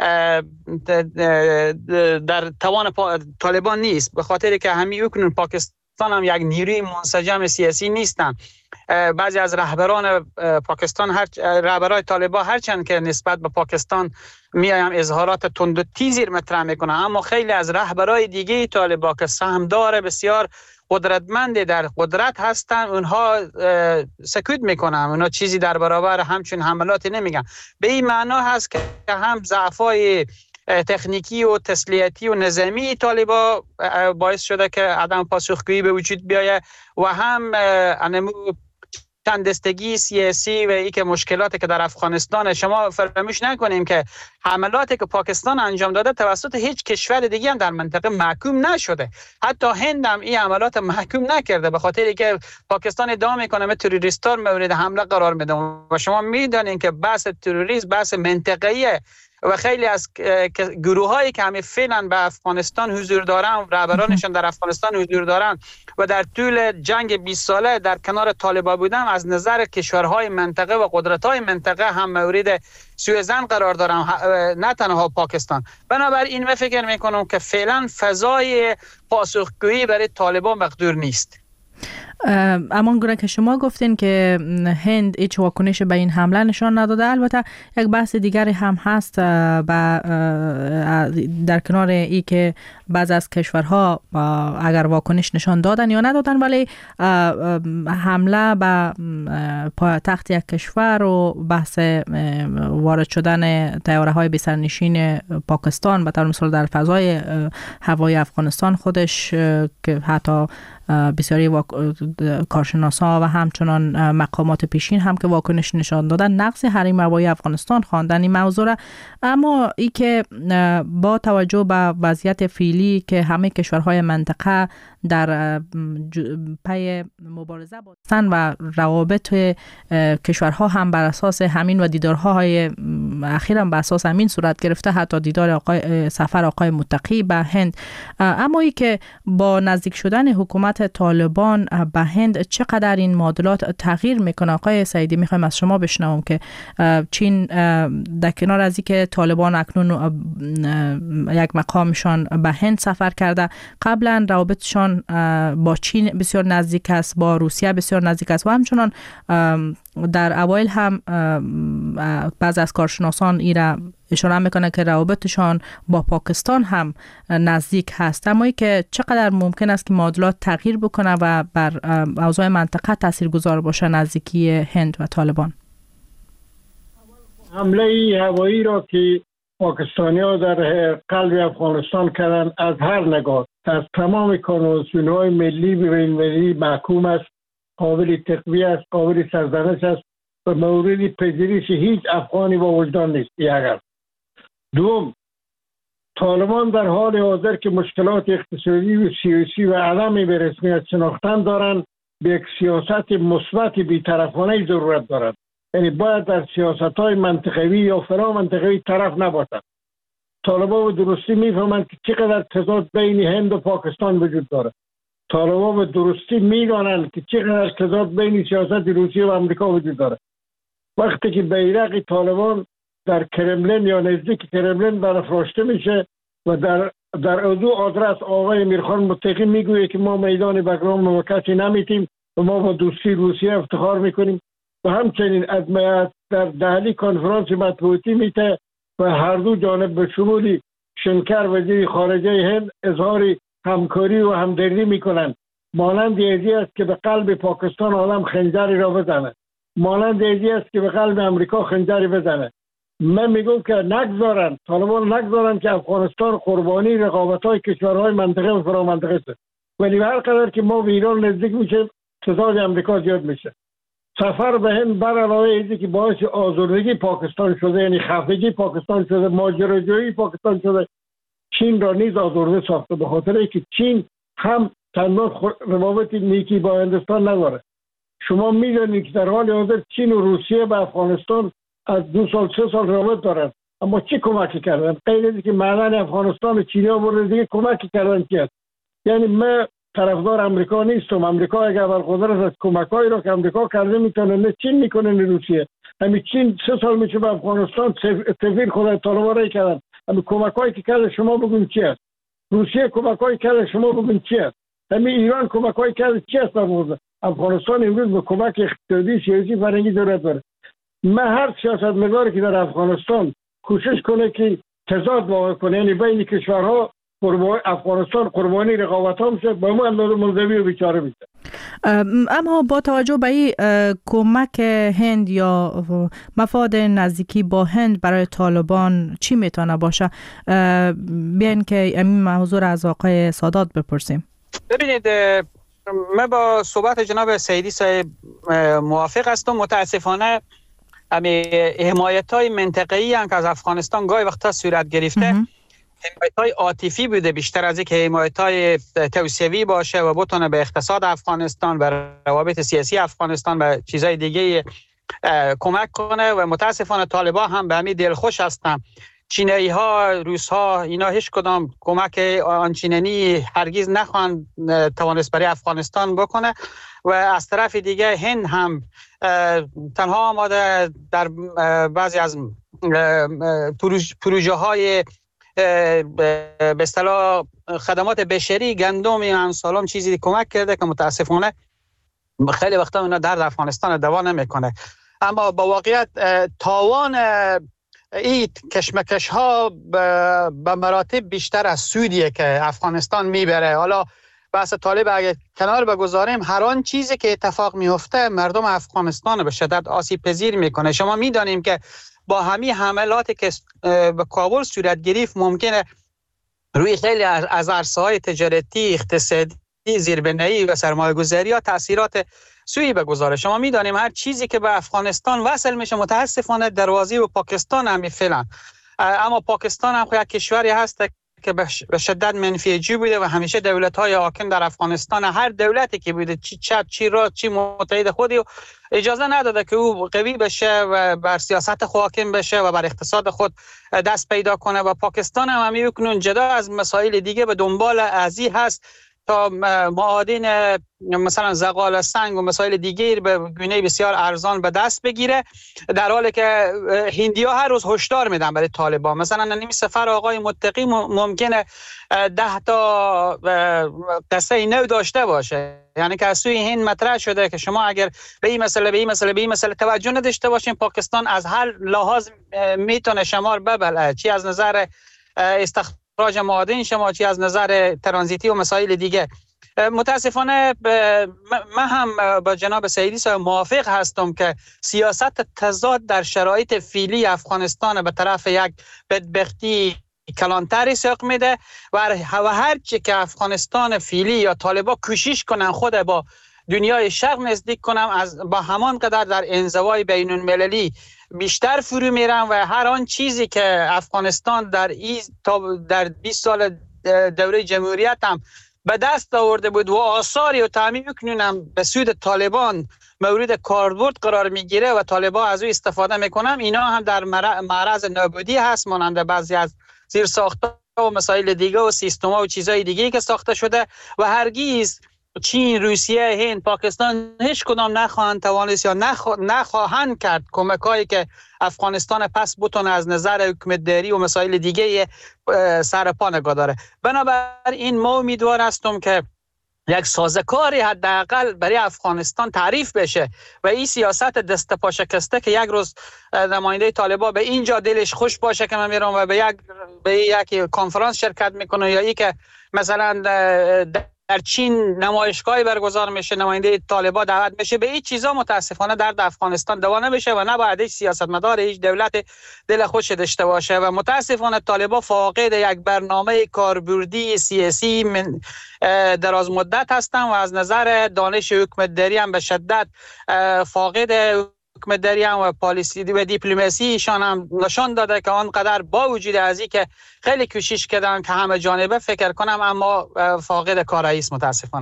در توان طالبان نیست، به خاطری که همین اکنون پاکستان هم یک نیروی منسجم سیاسی نیستن. بعضی از رهبران پاکستان هر رهبرای طالبان هرچند که نسبت به پاکستان میایم اظهارات تند و تیزی مطرح میکنن، اما خیلی از رهبرای دیگه طالبان که سهمدار بسیار قدرتمند در قدرت هستن اونها سکوت میکنن، اونها چیزی در برابر همچون حملاتی نمیگن. به این معنا هست که هم ضعفای تکنیکی و تسلیحاتی و نظامی طالبان باعث شده که عدم پاسخگویی به وجود بیاید و هم انمو چند دستگی سیاسی و ای که مشکلاتی که در افغانستان، شما فراموش نکنیم که حملاتی که پاکستان انجام داده توسط هیچ کشور دیگه هم در منطقه محکوم نشده، حتی هند هم این حملات محکوم نکرده، به خاطری که پاکستان ادعا میکنه ما تروریستا مورد حمله قرار میده و شما میدونین که بحث تروریسم بحث منطقه‌ایه و خیلی از گروه هایی که همه فعلا به افغانستان حضور دارن، رهبرانشان در افغانستان حضور دارن و در طول جنگ بیست ساله در کنار طالبان بودن، از نظر کشورهای منطقه و قدرت‌های منطقه هم مورد سوء ظن قرار دارن، نه تنها پاکستان. بنابراین من فکر میکنم که فعلا فضای پاسخگویی برای طالبان مقدور نیست. اما گونه که شما گفتین که هند هیچ واکنش به این حمله نشان نداده، البته یک بحث دیگری هم هست در کنار ای که بعض از کشورها اگر واکنش نشان دادن یا ندادن، ولی حمله به پایتخت یک کشور و بحث وارد شدن طیاره های بی سرنشین پاکستان به طور مثال در فضای هوایی افغانستان خودش که حتی بسیاری واک... کارشناسا و همچنان مقامات پیشین هم که واکنش نشان دادن نقض حریم هوایی افغانستان خواندن این موضوع را. اما ای که با توجه به وضعیت فعلی که همه کشورهای منطقه در پی مبارزه هستند و روابط کشورها هم بر اساس همین و دیدارهای اخیرا بر اساس همین صورت گرفته، حتی دیدار آقای سفر آقای متقی به هند. اما ای که با نزدیک شدن حکومت طالبان به هند چقدر این معادلات تغییر میکنه؟ آقای سعیدی، میخوایم از شما بشنوم که چین در کنار از اینکه طالبان اکنون یک مقامشان به هند سفر کرده، قبلا روابطشان با چین بسیار نزدیک است، با روسیه بسیار نزدیک است و همچنان در اوایل هم بعض از کارشناسان ایرا اشاره میکنه که روابطشان با پاکستان هم نزدیک هست. اما ای که چقدر ممکن است که معادلات تغییر بکنه و بر اوضاع منطقه تاثیرگذار باشه نزدیکی هند و طالبان؟ حمله هوایی را که پاکستانی ها در قلب افغانستان کردن از هر نگاه از تمام کنوانسیون های ملی و بین‌المللی محکوم است، قابل تقویه است، قابل سرزنش است و مورد پذیرش هیچ افغانی با وجدان نیست. اگر دوم، طالبان در حال حاضر که مشکلات اقتصادی و سیاسی و عدم به رسمیت شناختن دارند، به یک سیاست مثبت بی‌طرفانه ضرورت دارند. یعنی باید در سیاست‌های منطقوی یا فرا منطقوی طرف نباشند. طالبان به درستی میفهمند که چقدر تضاد بین هند و پاکستان وجود دارد. طالبان به درستی میدانند که چقدر تضاد بین سیاست روسیه و امریکا وجود دارد. وقتی که بیرق طالبان در کرملین یا نزدیک کرملین برافراشته میشه و در در دو آدرس آقای امیرخان متقی میگویه که ما میدان بگرام و کسی نمیتیم و ما با دوستی روسیه افتخار میکنیم و همچنین از در دهلی کنفرانس مطبوعاتی میته و هر دو جانب به شمول شنکر وزیر خارجه هند اظهار همکاری و همدردی میکنند. مانند ازی است که به قلب پاکستان آدم خنجری را بزنه، مانند ازی است که به قلب امریکا خنجری بزنه. من میگم که نگذارن، طالبان نگذارن که افغانستان قربانی رقابت‌های کشورهای منطقه و فرامنطقه است. ولی هر قدر که ما به ایران نزدیک میشه تضاد امریکا زیاد میشه. سفر به هند بر علاوه اینکه که باعث آزردگی پاکستان شده، یعنی خفگی پاکستان شده، ماجراجویی پاکستان شده، چین را نیز آزرده ساخته، به خاطر اینکه چین هم چندان روابط نیکی با هندستان نداره. شما میدونید که در حال حاضر چین و روسیه به افغانستان از دو سال سه سال روابط دارند، اما چی کمکی کردن؟ غیر از اینکه معدن افغانستان چینیا برده دیگه کمکی کردن که یعنی من طرفدار امریکا نیستم. امریکا اگر برقدرت از کمکایی را که امریکا کرده میتونه، نه چین میکنه نه روسیه. همین چین سه سال میشه به افغانستان سفیر خدای طالبان را کردن. همین کمکایی که کرده شما بگین چی است؟ روسیه کمکایی کرده شما بگین چی است؟ همین ایران کمکایی کرده چی است؟ افغانستان امروز به کمک اقتصادی سیاسی فرهنگی ضرورت داره. من هر سیاستمداری که در افغانستان کوشش کنه که تضاد واقع کنه، یعنی بین کشورها قربان افغانستان قربانی رقابت ها میشه، با ما اندازه منزوی و بیچاره میشه. اما با توجه به این کمک هند یا مفاد نزدیکی با هند برای طالبان چی میتونه باشه؟ بیاین که این موضوع از آقای سادات بپرسیم. ببینید، من با صحبت جناب سعیدی صاحب موافق هستم. متاسفانه امی حمایت های منطقه‌ای هم که از افغانستان گاهی وقتا صورت گرفته، حمایت های عاطفی بوده بیشتر از اینکه حمایت های توسعوی باشه و بتونه به اقتصاد افغانستان، به روابط سیاسی افغانستان و چیزهای دیگه کمک کنه. و متاسفانه طالبان هم به همین دلخوش هستن. چینایی ها، روس ها، اینا هیچ کدام کمک آنچنانی هرگز نخواهند توانست برای افغانستان بکنه. و از طرف دیگه هند هم تنها آماده در بعضی از پروژه های به اصطلاح خدمات بشری، گندم این سالم چیزی کمک کرده که متاسفانه خیلی وقتا اونا در افغانستان دوا نمیکنه. اما با واقعیت تاوان این کشمکش ها به مراتب بیشتر از سودیه که افغانستان میبره. حالا بحث طالب اگه کنار بگذاریم، هر آن چیزی که اتفاق میفته مردم افغانستان به شدت آسیب پذیر میکنه. شما میدانیم که با همین حملاتی که به کابل صورت گرفت ممکنه روی خیلی از عرصه‌های تجارتی، اقتصادی، زیربنایی و سرمایه‌گذاری ها تاثیرات سوی بگذاره. شما میدانیم هر چیزی که به افغانستان وصل میشه متاسفانه دروازه و پاکستان هم فعلا، اما پاکستان هم یک کشوری هست که به شدت منفیجی بوده و همیشه دولت‌های حاکم در افغانستان، هر دولتی که بوده، چی چپ چی راست چی متحد خودی، اجازه نداده که او قوی بشه و بر سیاست خود حاکم بشه و بر اقتصاد خود دست پیدا کنه. و پاکستان هم همی کنون جدا از مسائل دیگه به دنبال ازی هست تا معادن مثلا زغال سنگ و مسائل دیگه به گونه بسیار ارزان به دست بگیره، در حالی که هندی‌ها هر روز هشدار میدن برای طالبان. مثلا نمی سفر آقای متقی ممکنه ده تا قصه نو داشته باشه، یعنی که از سوی هند مطرح شده که شما اگر به این مسئله به این مسئله به این مسئله توجه نداشته باشین، پاکستان از هر لحاظ میتونه شمار ببله، چی از نظر استخراج راج معادن شما، چی از نظر ترانزیتی و مسائل دیگه. متاسفانه من هم با جناب سعیدی صاحب موافق هستم که سیاست تضاد در شرایط فعلی افغانستان به طرف یک بدبختی کلانتری سوق میده و هر چی که افغانستان فعلی یا طالبا کوشش کنن خود با دنیای شرق نزدیک کنم، از با همان قدر در انزوای بین المللی بیشتر فرو میرن و هر آن چیزی که افغانستان در ای تا در بیست سال دوره جمهوریت هم به دست آورده بود و آثاری و تعمیم میکنن به سود طالبان مورد کاربرد قرار میگیره و طالبان از او استفاده میکنن، اینا هم در معرض نابودی هست، مانند بعضی از زیر ساختها و مسائل دیگه و سیستم‌ها و چیزهای دیگه که ساخته شده و هرگز چین، روسیه، هند، پاکستان هیچ کدام نخواهند توانست یا نخوا... نخواهند کرد کمکایی که افغانستان پس بتونه از نظر حکومتداری و مسائل دیگه سر پا نگاه داره. بنابراین ما امیدوار هستم که یک سازوکاری حداقل برای افغانستان تعریف بشه و این سیاست دست پا شکسته که یک روز نماینده طالبان به اینجا دلش خوش باشه که من میرم و به یک به یک کنفرانس شرکت میکنه، یا ای که مثلا در چین نمایشگاهی برگزار میشه نماینده طالبان دعوت میشه، به این چیزا متاسفانه در افغانستان دوانه بشه و نباید هیچ سیاستمدار هیچ دولت دل خوش داشته باشه و متاسفانه طالبان فاقد یک برنامه کاربردی سیاسی من دراز مدت هستن و از نظر دانش حکومتداری هم به شدت فاقد حکومتداری هم و پالیسی و دیپلماسی ایشان هم نشان داده که آنقدر با وجود از این که خیلی کوشش کردن که همه جانبه فکر کنم اما فاقد کارایی است متاسفانه.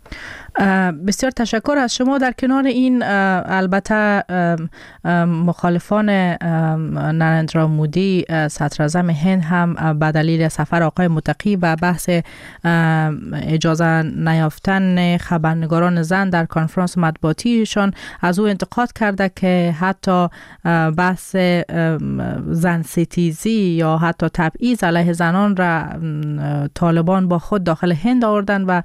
بسیار تشکر از شما. در کنار این البته مخالفان نریندرا مودی صدر اعظم هند هم به دلیل سفر آقای متقی و بحث اجازه نیافتن خبرنگاران زن در کنفرانس مطبوعاتیشان از او انتقاد کرده که حتی بحث زن ستیزی یا حتی تبعیض علیه زنان را طالبان با خود داخل هند آوردن و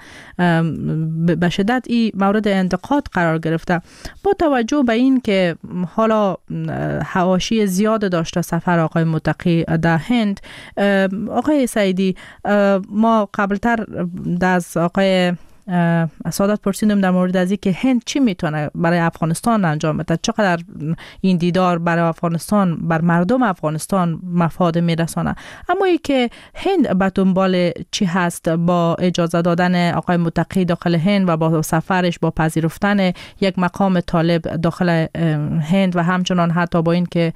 به شدت این مورد انتقاد قرار گرفته. با توجه به این که حالا حواشی زیاد داشته سفر آقای متقی در هند، آقای سعیدی، ما قبلتر از آقای سعادت پرسیدم در مورد از این که هند چی میتونه برای افغانستان انجام بده، چقدر این دیدار برای افغانستان بر مردم افغانستان مفاد میرسانه، اما ای که هند به دنبال چی هست با اجازه دادن آقای متقی داخل هند و با سفرش، با پذیرفتن یک مقام طالب داخل هند و همچنان حتی با این که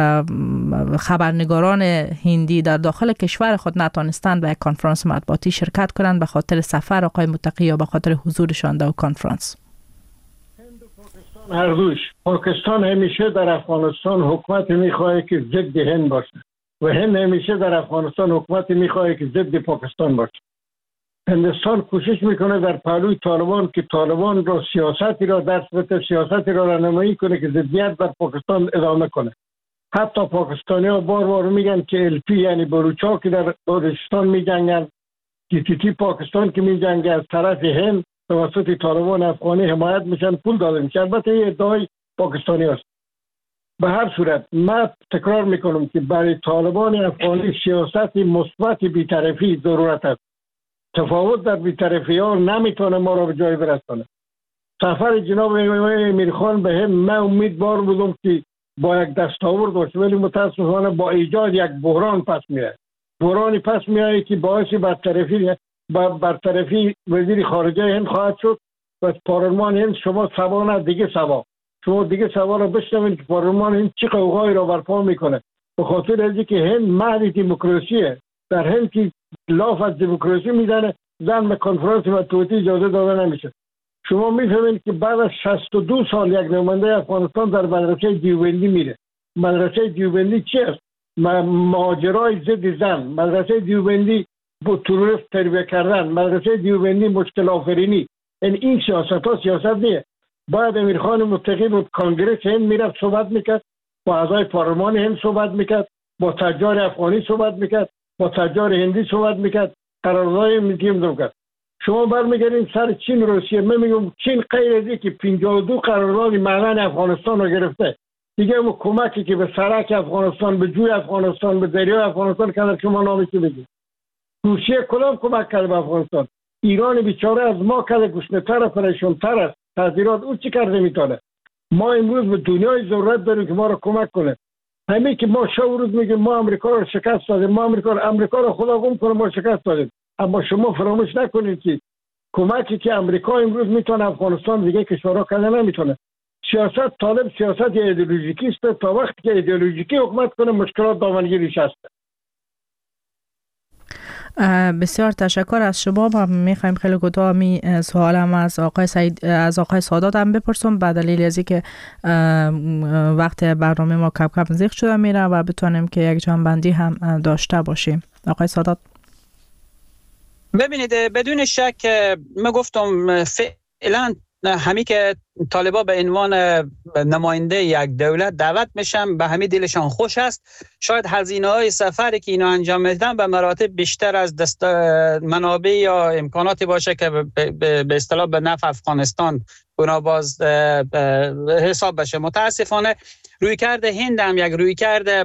خبرنگاران هندی در داخل کشور خود نتونستند به یک کنفرانس مطبوعاتی شرکت کنند به خاطر سفر آقای متقی یا به خاطر حضورشان در کنفرانس. هند و پاکستان هر دوش، پاکستان همیشه در افغانستان حکومت میخواه که ضد هند باشه و هند همیشه در افغانستان حکومت میخواه که ضد پاکستان باشه. هندستان کوشش میکنه در پهلوی طالبان که طالبان را سیاستی را درس بده، سیاستی را رهنمایی کنه که ضدیت بر پاکستان ادامه کنه. حتی پاکستانی ها بار بار میگن که ال پی یعنی بلوچا که در بلوچستان میجنگن، تی تی تی پاکستان که میجنگه از طرف هند توسط طالبان افغانی حمایت میشن، پول داده میشه. البته این ادعای پاکستانی است. به هر صورت من تکرار میکنم که برای طالبان افغانی سیاست مثبت بی‌طرفی ضرورت است. تفاوت در بی‌طرفی ها نمیتونه ما را به جای برسانه. سفر جناب امیرخان به هم من امیدوار بودم که با یک دستاورد باشه، ولی متاسفانه با ایجاد یک بحران پس میاد. بحرانی پس میاد که باعث برطرفی برطرفی وزیر خارجه هند خواهد شد و پارلمان هند شما سبا نه دیگه سبا شما دیگه سبا را بشنوید که پارلمان هند چه قوقایی را برپا میکنه. به خاطر از اینکه هند مهد دموکراسیه، در هند که لاف از دموکراسی میزنه، زن به کنفرانس مطبوعاتی اجازه داده نمیشه. شما میفهمید که بعد از شصت و دو سال یک نماینده افغانستان در مدرسه دیوبندی میره. مدرسه دیوبندی چی است؟ مهاجرای ضد زن، مدرسه دیوبندی با تروریست تربیت کردن، مدرسه دیوبندی مشکل آفرینی. این این سیاست ها سیاست نیه. بعد امیرخان متقی بود کانگرس هند میرفت صحبت میکرد، با اعضای پارلمان هند صحبت میکرد، با تجار افغانی صحبت میکرد، با تجار هندی صحبت میکرد، قراردادهای ملی امضا کرد. شما برمیگردین سر چین روسیه، من میگم چین غیر از اینکه پنجاه و دو قرارداد معدن افغانستان رو گرفته، دیگه اون کمکی که به سرک افغانستان، به جوی افغانستان، به دریای افغانستان کرده، شما نامش بگید. روسیه کدام کمک کرده به افغانستان؟ ایران بیچاره از ما کرده گشنه‌تر، پریشان‌تر است. تغییرات او چی کرده میتونه؟ ما امروز به دنیای ضرورت داریم که ما رو کمک کنه. همین که ما شب روز میگیم ما امریکا رو شکست دادیم، ما امریکا رو امریکا رو خدا گم کنه ما شکست دادیم. اما شما فراموش نکنید که کمکی که امریکا امروز میتونه افغانستان دیگه کشورها کنه نمیتونه. سیاست طالب سیاست ایدئولوژیکی است. تا وقتی که ایدئولوژیکی حکومت کنه مشکلات دامنگیریش است. بسیار تشکر از شما. ما میخوایم خیلی کوتاه می سوالم از آقای سعید از آقای سادات هم بپرسم، به دلیل از اینکه وقت برنامه ما کم کم زیغ شده میره و بتونیم که یک جنبندی هم داشته باشیم. آقای سادات. ببینید بدون شک من گفتم فعلا همی که طالبا به عنوان نماینده یک دولت دعوت میشن، به همین دلشان خوش است. شاید هزینه های سفری که اینا انجام میدن به مراتب بیشتر از دست منابع یا امکاناتی باشه که به اصطلاح به نفع افغانستان اونا باز حساب بشه. متاسفانه روی کرده هند هم یک روی کرده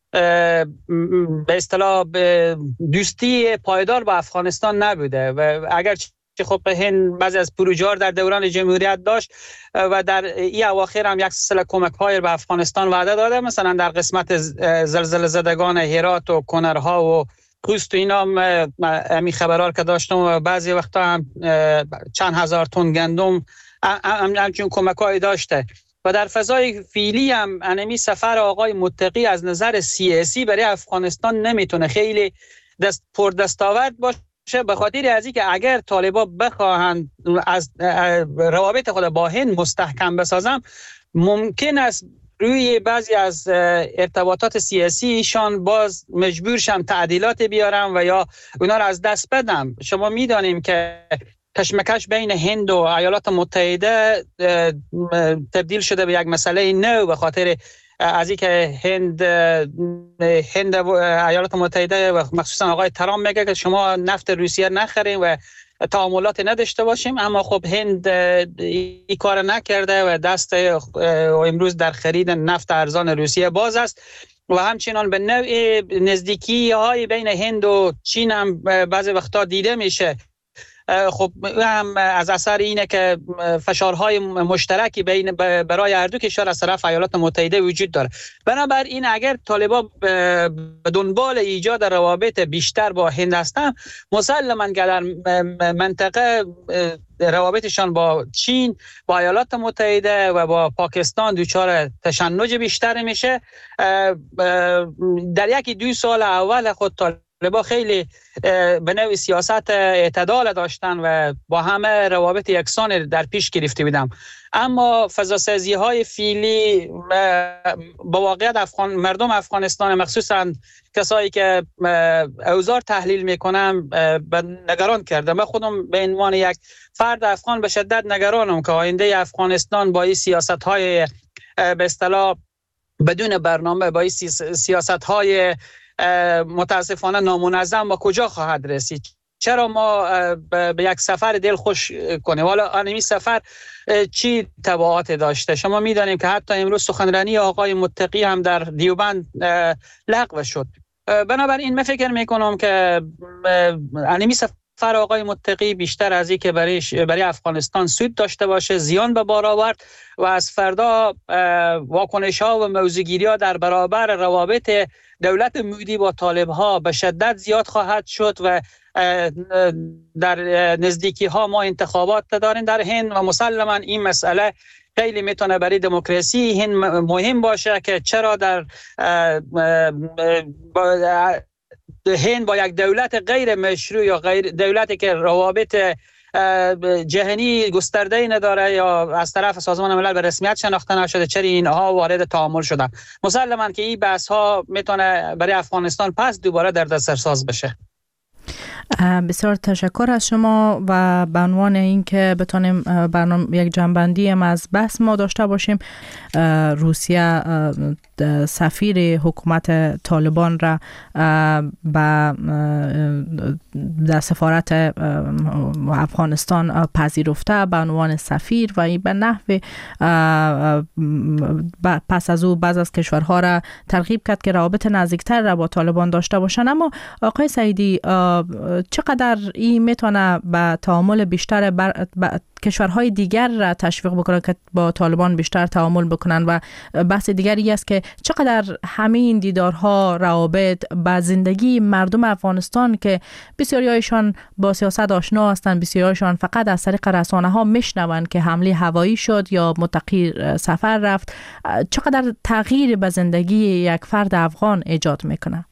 به اصطلاح دوستی پایدار با افغانستان نبوده و اگر که خب هند بعضی از پروژه‌ها در دوران جمهوریت داشت و در این اواخر هم یک سلسله کمک‌های به افغانستان وعده داده، مثلا در قسمت زلزله زدگان هرات و کنرها و خوست و اینا می خبرار که داشتم و بعضی وقتا هم چند هزار تن گندم همچون کمک‌های داشته. و در فضای فعلی هم انمی سفر آقای متقی از نظر سیاسی برای افغانستان نمیتونه خیلی دست پر دستاورد باشه، به خاطر از اینکه اگر طالبا بخواهند از روابط خود با هند مستحکم بسازن، ممکن است روی بعضی از ارتباطات سیاسیشان باز مجبورشن تعدیلات بیارن و یا اونا را از دست بدن. شما میدانیم که کشمکش بین هند و ایالات متحده تبدیل شده به یک مسئله نو به خاطر از اینکه هند هند ایالات متحده و مخصوصا آقای ترامپ میگه که شما نفت روسیه نخریم و تعاملات نداشته باشیم، اما خب هند این کار نکرده و دست امروز در خرید نفت ارزان روسیه باز است و همچنان به نوع نزدیکی های بین هند و چین هم بعضی وقتا دیده میشه. خب هم از اثر اینه که فشارهای مشترکی بین برای هر دو کشور از طرف ایالات متحده وجود داره. بنابراین اگر طالبا به دنبال ایجاد روابط بیشتر با هند هستن، مسلماً در منطقه روابطشان با چین، با ایالات متحده و با پاکستان دچار تشنج بیشتر میشه. در یکی دو سال اول خود طالبا خیلی به نوع سیاست اعتدال داشتن و با همه روابط یکسان در پیش گرفته بودن، اما فضاسازی های فعلی با واقعیت افغان مردم افغانستان، مخصوصا کسایی که اوضاع تحلیل میکنن، نگران کرده. من خودم به عنوان یک فرد افغان به شدت نگرانم که آینده افغانستان با این سیاست های به اصطلاح بدون برنامه، با این سیاست های متاسفانه نامنظم با کجا خواهد رسید. چرا ما به یک سفر دل خوش کنیم؟ حالا این سفر چی تبعات داشته؟ شما میدانیم که حتی امروز سخنرانی آقای متقی هم در دیوبند لغو شد. بنابراین من فکر میکنم که انمی سفر آقای متقی بیشتر از این که برای برای افغانستان سود داشته باشه زیان به بار آورد و از فردا واکنش ها و موضوعگیری ها در برابر روابط دولت مودی با طالب ها به شدت زیاد خواهد شد و در نزدیکی ها ما انتخابات داریم در هند و مسلما این مسئله خیلی میتونه برای دموکراسی هند مهم باشه که چرا در هند با یک دولت غیر مشروع یا غیر دولتی که روابط جهانی گسترده‌ای نداره یا از طرف سازمان ملل به رسمیت شناخته نشده، چرا اینها وارد تعامل شدن؟ مسلما که این بحث ها میتونه برای افغانستان پس دوباره دردسرساز بشه. بسیار تشکر از شما و به عنوان اینکه بتونیم برنامه یک جنبندی هم از بحث ما داشته باشیم، روسیه سفیر حکومت طالبان را به در سفارت افغانستان پذیرفته به عنوان سفیر و این به نحو پس از او بعض از کشورها را ترغیب کرد که روابط نزدیکتر را با طالبان داشته باشند. اما آقای سعیدی، چقدر این میتونه به تعامل بیشتر بر کشورهای دیگر را تشویق بکنه که با طالبان بیشتر تعامل بکنن؟ و بحث دیگری است که چقدر همین دیدارها روابط با زندگی مردم افغانستان که بسیاریشان با سیاست آشنا هستند، بسیاریشان فقط از طریق رسانه ها میشنوند که حمله هوایی شد یا متقی سفر رفت، چقدر تغییر به زندگی یک فرد افغان ایجاد میکنه؟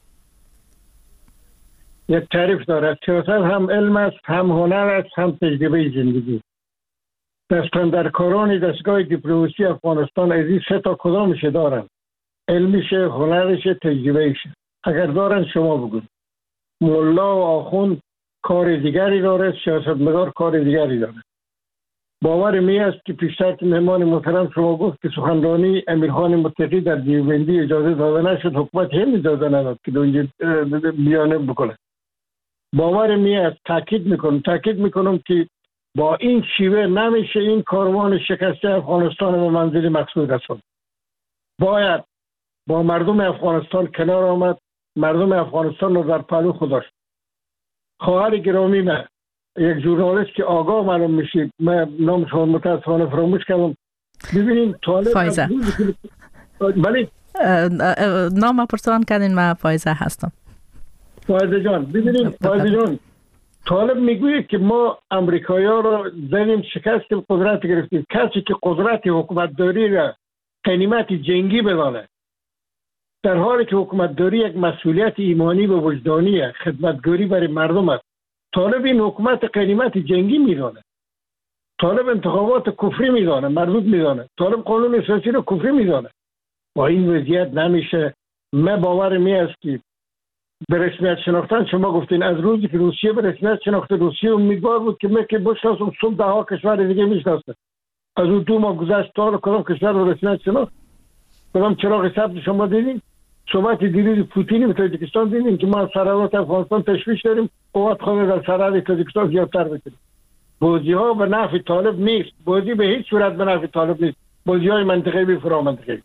یک تعریف دارد. سیاست هم علم است، هم هنر است، هم تجربه زندگی. دستاندرکاران دستگاه دیپلماسی افغانستان از این سه تا کدامش دارن؟ علمش، هنرش، تجربهش. اگر دارن شما بگوید. ملا و آخوند کار دیگری داره، سیاستمدار کار دیگری داره. باور می است که پیشتر که مهمان محترم شما گفت که سخنرانی امیرخان متقی در دیوبندی اجازه داده نشد، حکومت هم اجازه نداد که بیانه بکنه. باور می است، تاکید میکنم تاکید میکنم که با این شیوه نمیشه این کاروان شکسته افغانستان به منزل مقصود رسوند. باید با مردم افغانستان کنار آمد، مردم افغانستان رو در پهلو خود داشت. خواهر گرامی من، یک ژورنالیست که آگاه معلوم میشه، من نام شما متاسفانه فراموش کردم. ببینید طالب فایزه بله نام پرسان کردین، من فایزه هستم. فایزه جان، ببینید فایزه جان، طالب میگوید که ما امریکایی‌ها رو زدیم، شکستیم، قدرت گرفتیم. کسی که قدرت حکومتداری را غنیمت جنگی بدانه، در حالی که حکومتداری یک مسئولیت ایمانی و وجدانی خدمتگاری برای مردم است، طالب این حکومت غنیمت جنگی میدانه. طالب انتخابات کفری میدانه، مردود میدانه. طالب قانون اساسی رو کفری میدانه. با این وضعیت نمیشه. من باور می است که به رسمیت شناختن، شما گفتین از روزی که روسیه به رسمیت شناخته، روسیه امیدوار بود که من که بشناسم صبح ده ها کشور دیگه میشناسه. از اون دو ماه گذشت تا کدام کشور رو رسمیت شناخت؟ کدام چراغ سبز شما دیدین؟ صحبت دیروز پوتین به تاجیکستان دیدین که ما سرحدات افغانستان تشویش داریم، قوت خود در سرحد تاجیکستان زیادتر بکنیم. بازی ها به نفع طالب نیست. بازی به هیچ صورت به نفع طالب نیست. بازی های منطقه‌ای به فرا منطقه‌ای.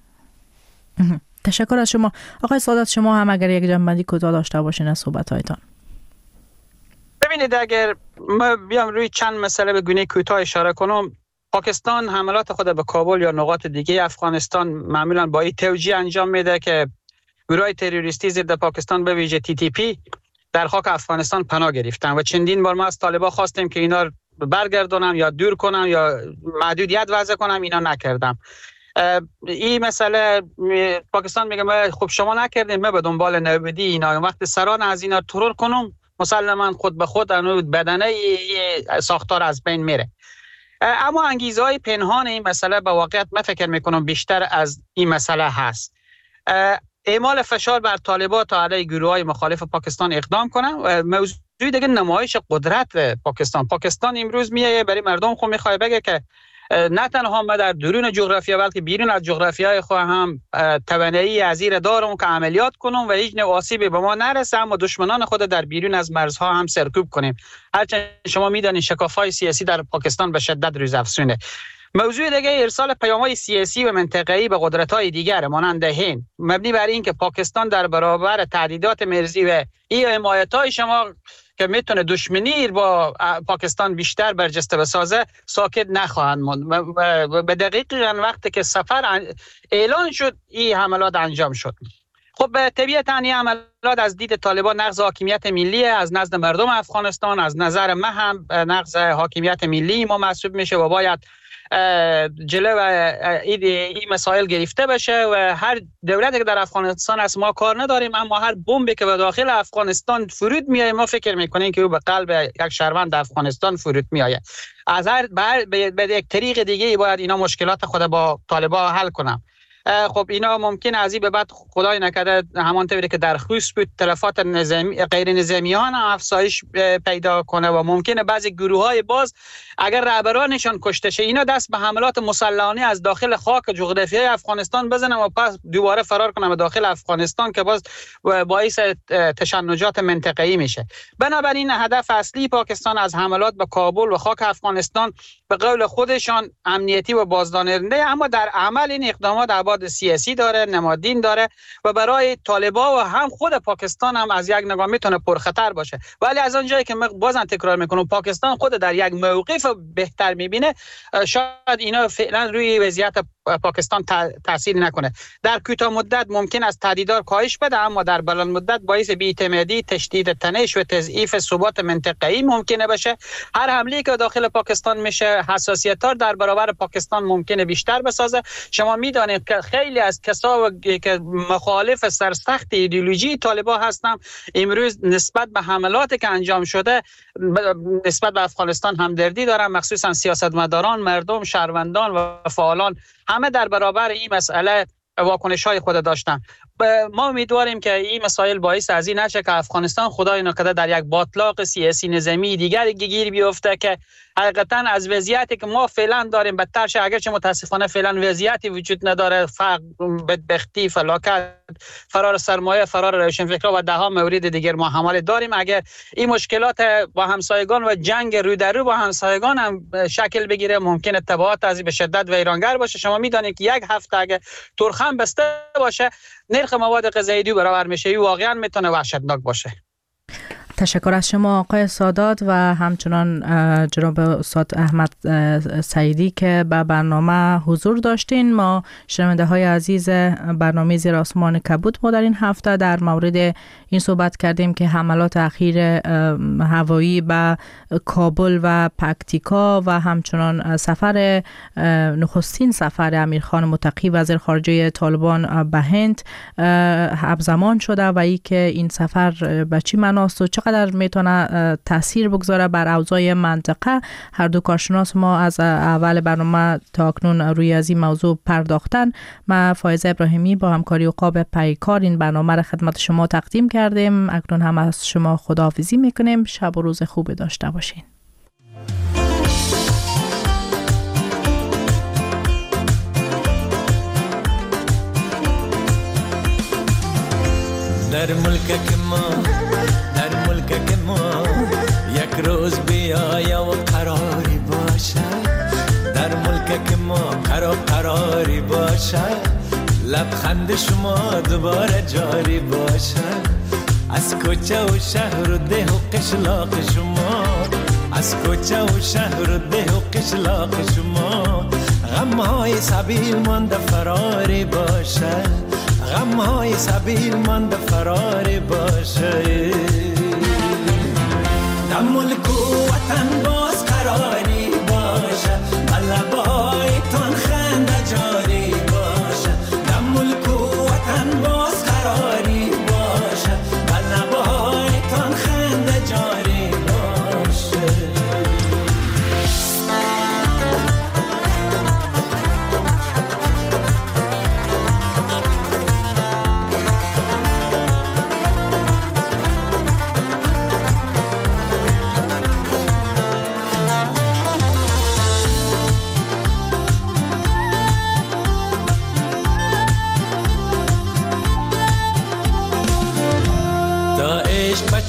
تشکر از شما. آقای سادات، شما هم اگر یک جنبندی کوتاه داشته باشین از صحبت‌هایتان. ببینید، اگر ما بیام روی چند مسئله به گونه کوتاه اشاره کنم، پاکستان حملات خود به کابل یا نقاط دیگه افغانستان معمولا با این توجیه انجام میده که گروه تروریستی ضد پاکستان به ویژه تی تی پی در خاک افغانستان پناه گرفتن و چندین بار ما از طالبان خواستیم که اینا برگردونن یا دور کنن یا محدودیت وضع کنن، اینا نکردم. این مسئله پاکستان میگه خب شما نکردین، ما به دنبال نوبدی اینا، وقت سران از اینا ترور کنم مسلما خود به خود انو بدنه ساختار از بین میره. اما انگیزه های پنهان این مسئله به واقعیت من فکر میکنم بیشتر از این مسئله هست. اعمال فشار بر طالبان تا علیه گروه های مخالف پاکستان اقدام کنن. موضوع دیگه نمایش قدرت پاکستان. پاکستان امروز میایه برای مردم خود میخواد بگه که نه تنها ما در درون جغرافیا بلکه بیرون از جغرافیای خود هم توانایی ازیر دارم که عملیات کنم و هیچ نوع آسیبی به ما نرسه، اما دشمنان خود در بیرون از مرزها هم سرکوب کنیم. هرچند شما میدانید شکاف‌های سیاسی در پاکستان به شدت روز افزونه. موضوع دیگه ارسال پیام‌های سیاسی و منطقه‌ای به قدرت‌های دیگر مانند هند مبنی بر این که پاکستان در برابر تهدیدات مرزی و این حمایت‌های شما که میتونه دشمنی با پاکستان بیشتر برجسته بسازه ساکت نخواهند ماند. به دقیق وقتی که سفر اعلان شد این حملات انجام شد. خب طبیعتاً این حملات از دید طالبان نقض حاکمیت ملی از نزد مردم افغانستان، از نظر من هم نقض حاکمیت ملی ما محسوب میشه و باید جلو این مسائل گرفته بشه و هر دولتی که در افغانستان است ما کار نداریم، اما هر بمبی که به داخل افغانستان فرود میایه ما فکر میکنیم که او به قلب یک شهروند افغانستان فرود میایه. از هر به یک طریق دیگه باید اینا مشکلات خود با طالبان حل کنن. خب اینا ممکن از این به بعد خدای نکرده همانطوری که در خویس بود تلفات نظامی غیر نظامیان افزایش پیدا کنه و ممکنه بعضی گروه های باز اگر رهبرانشان کشته شه اینا دست به حملات مسلحانه از داخل خاک جغرافیای افغانستان بزنن و پس دوباره فرار کنن به داخل افغانستان که باز باعث تشنجات منطقه‌ای میشه. بنابراین هدف اصلی پاکستان از حملات به کابل و خاک افغانستان به قول خودشان امنیتی و بازدارنده، اما در عمل این اقدامات ابعاد سیاسی داره، نمادین داره و برای طالبان و هم خود پاکستان هم از یک نگاه میتونه پرخطر باشه. ولی از اونجایی که بازم تکرار میکنم پاکستان خود در یک موقف بهتر میبینه، شاید اینا فعلا روی وضعیت پاکستان تاثیر نکنه. در کوتاه مدت ممکن است تهدیدات کاهش بده، اما در بلند مدت باعث بی‌اعتمادی، تشدید تنش و تضعیف ثبات منطقه‌ای ممکنه بشه. هر حمله که داخل پاکستان میشه حساسیت‌ها در برابر پاکستان ممکنه بیشتر بسازه. شما میدانید که خیلی از کسا که مخالف سرسخت ایدئولوژی طالبان هستن امروز نسبت به حملاتی که انجام شده نسبت به افغانستان همدردی دارن، مخصوصا سیاستمداران، مردم، شهروندان و فعالان همه در برابر این مسئله واکنش های خود داشتن. ما امیدواریم که این مسائل باعث از این نشه که افغانستان خدای نکرده در یک باطلاق سیاسی نظامی دیگر گیر بیفته که حقیقتا از وضعیتی که ما فعلا داریم بدتر شه. اگرچه متاسفانه فعلا وضعیتی وجود نداره، فقر، بدبختی، فلاکت، فرار سرمایه، فرار روشنفکران و ده ها مورد دیگر ما حمایت داریم. اگر این مشکلات با همسایگان و جنگ رو در رو با همسایگان هم شکل بگیره ممکنه تبعات از به شدت ویرانگر باشه. شما میدونید که یک هفته اگه تورخم بسته باشه نرخ مواد غذایی دو برابر میشه. این واقعا میتونه وحشتناک باشه. تشکر از شما آقای سادات و همچنان جناب استاد احمد سعیدی که به برنامه حضور داشتین. ما شنونده های عزیز برنامه زیر آسمان کبود ما در این هفته در مورد این صحبت کردیم که حملات اخیر هوایی به کابل و پکتیکا و همچنان سفر نخستین سفر امیرخان متقی وزیر خارجه طالبان به هند همزمان شده و ای که این سفر به چی معناست و چقدر میتونه تاثیر بگذاره بر اوضاع منطقه. هر دو کارشناس ما از اول برنامه تا اکنون روی از این موضوع پرداختن. ما فایزه ابراهیمی با همکاری عقاب پیکار این برنامه را خدمت شما تقدیم کردیم. اکنون هم از شما خداحافظی میکنیم. شب و روز خوب داشته باشین. در ملک ما در ملک ما یک روز بیایا و قراری باشه، در ملک ما قرار قراری باشه، لبخند شما دوباره جاری باشه، از کوچه و شهر و ده و قشلاق شما، از کوچه و شهر و ده و قشلاق شما، غمهای سبیل مانده فراری باشه، غمهای سبیل مانده فراری باشه. در ملک و وطن باز قراری باشه، لبایتان خنده جاری باشه، در ملک و وطن باز قراری باشه، لبایتان خنده جاری باشه.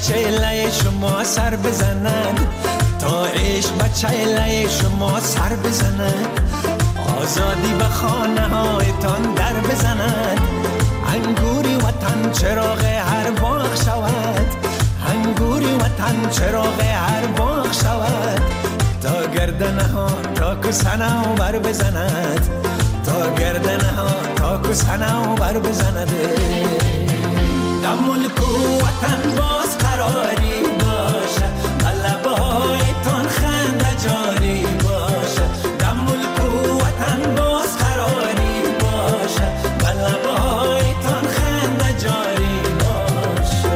بچه لای شما سر بزند، تا عشق بچه لای شما سر بزند، آزادی به خانه هایتان در بزند، انگوری وطن چراغ هر باغ شود، انگوری وطن چراغ هر باغ شود، تا گردنه ها تا کسنه و بر بزند، تا گردنه ها تا کسنه و بر بزند. در ملک و وطن باز قراری باشه، لبه هایتان خنده جاری باشه، در ملک و وطن باز قراری باشه، لبه هایتان خنده جاری باشه.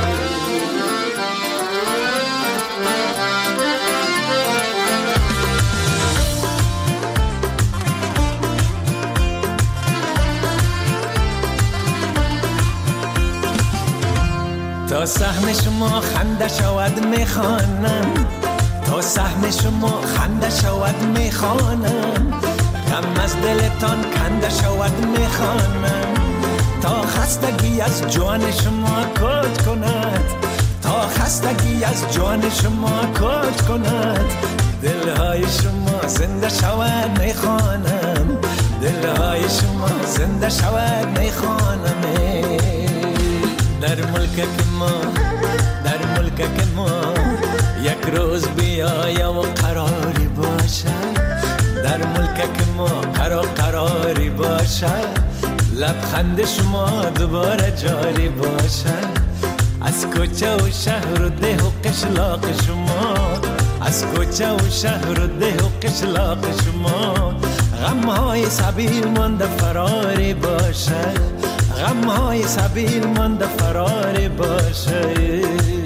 تا سهم شما خنده شود میخوانم، تا سهم شما خنده شود میخوانم، غم از دلتان کنده شود میخوانم، تا خستگی از جان شما کج کند، تا خستگی از جان شما کج کند، دلهای شما زنده شود میخوانم، دلهای شما زنده شود میخوانم. در ملک ما در ملک ما یک روز بیایم و قراری باشد، در ملک ما قرار قراری باشد، لبخند شما دوباره جاری باشد، از کوچه و شهر و ده و قشلاق شما، از کوچه و شهر و ده و قشلاق شما، غمهای سبیل مانده فراری باشد، غمهای سبیل مانده فراری باشه.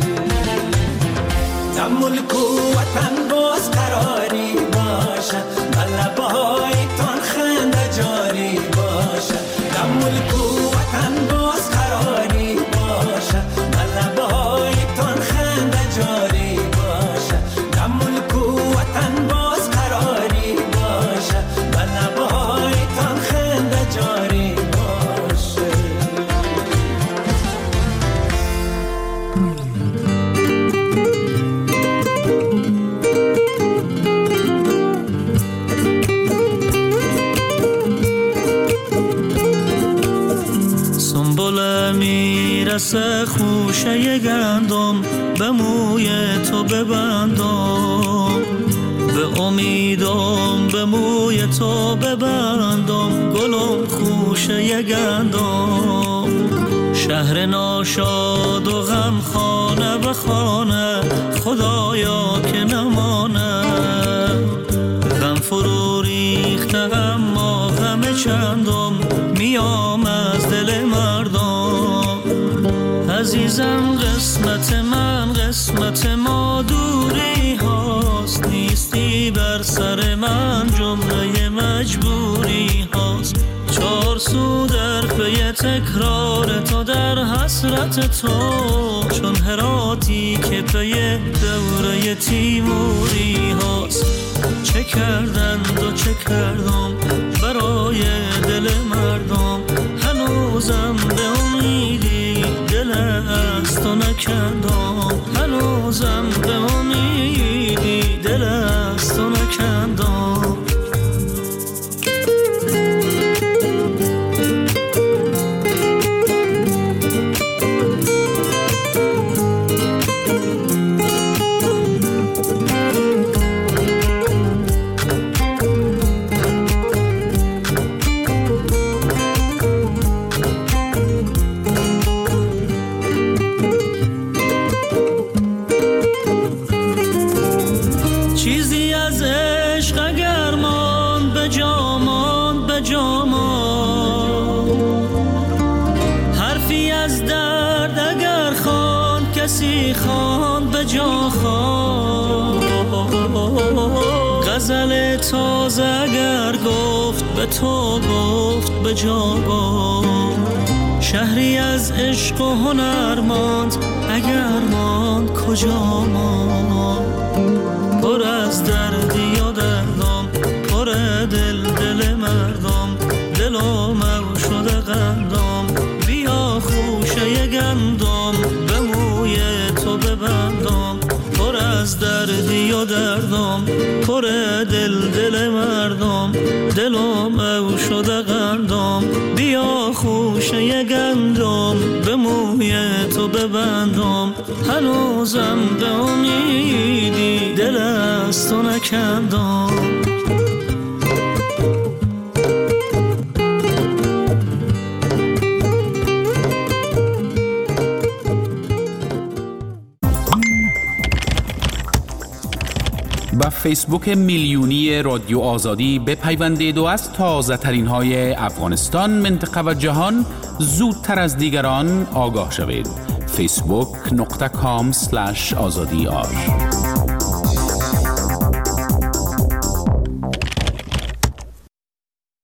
در ملک و وطن باز قراری باشه، لبه هایتان خنده جاری باشه، در ملک و وطن باز قراری باشه، لبه هایتان خنده جاری باشه، در ملک و وطن باز قراری باشه، لبه هایتان خنده جاری باشه. میرسه خوشه گندم، به موی تو ببندم، به امیدم به موی تو ببندم، گلم خوشه گندم، شهر ناشاد و غم خانه به خانه، خدایا که نمانه، غم فرو ریخته اما غم چندم، میام از دل مردم، عزیزم قسمت من قسمت ما دوری هاست، نیستی بر سر من جمله مجبوری هاست، چار سو در پی تکرار تو در حسرت تو، چون هراتی که پی دوره تیموری هاست، چه کردند و چه کردم برای دل مردم، هنوزم به امیدی دل از تو نکندم، هنوزم به امیدی دل از تو نکندم. غزل تازه اگر گفت به تو گفت به جا گفت، شهری از عشق و هنر ماند اگر ماند کجا ماند، پر از دردی و دردم پر دل دل مردم، دلم او شده قندم، بیا خوشه گندم به موی تو و دردم پر دل دل مردم دلم او شده قندم بیا خوشه گندم به موی تو ببندم هنوزم به امیدی دل از تو نکندم. با فیسبوک میلیونی رادیو آزادی بپیوندید و از تازه ترین های افغانستان، منطقه و جهان زودتر از دیگران آگاه شوید. فیسبوک نقطه کام سلش آزادی آر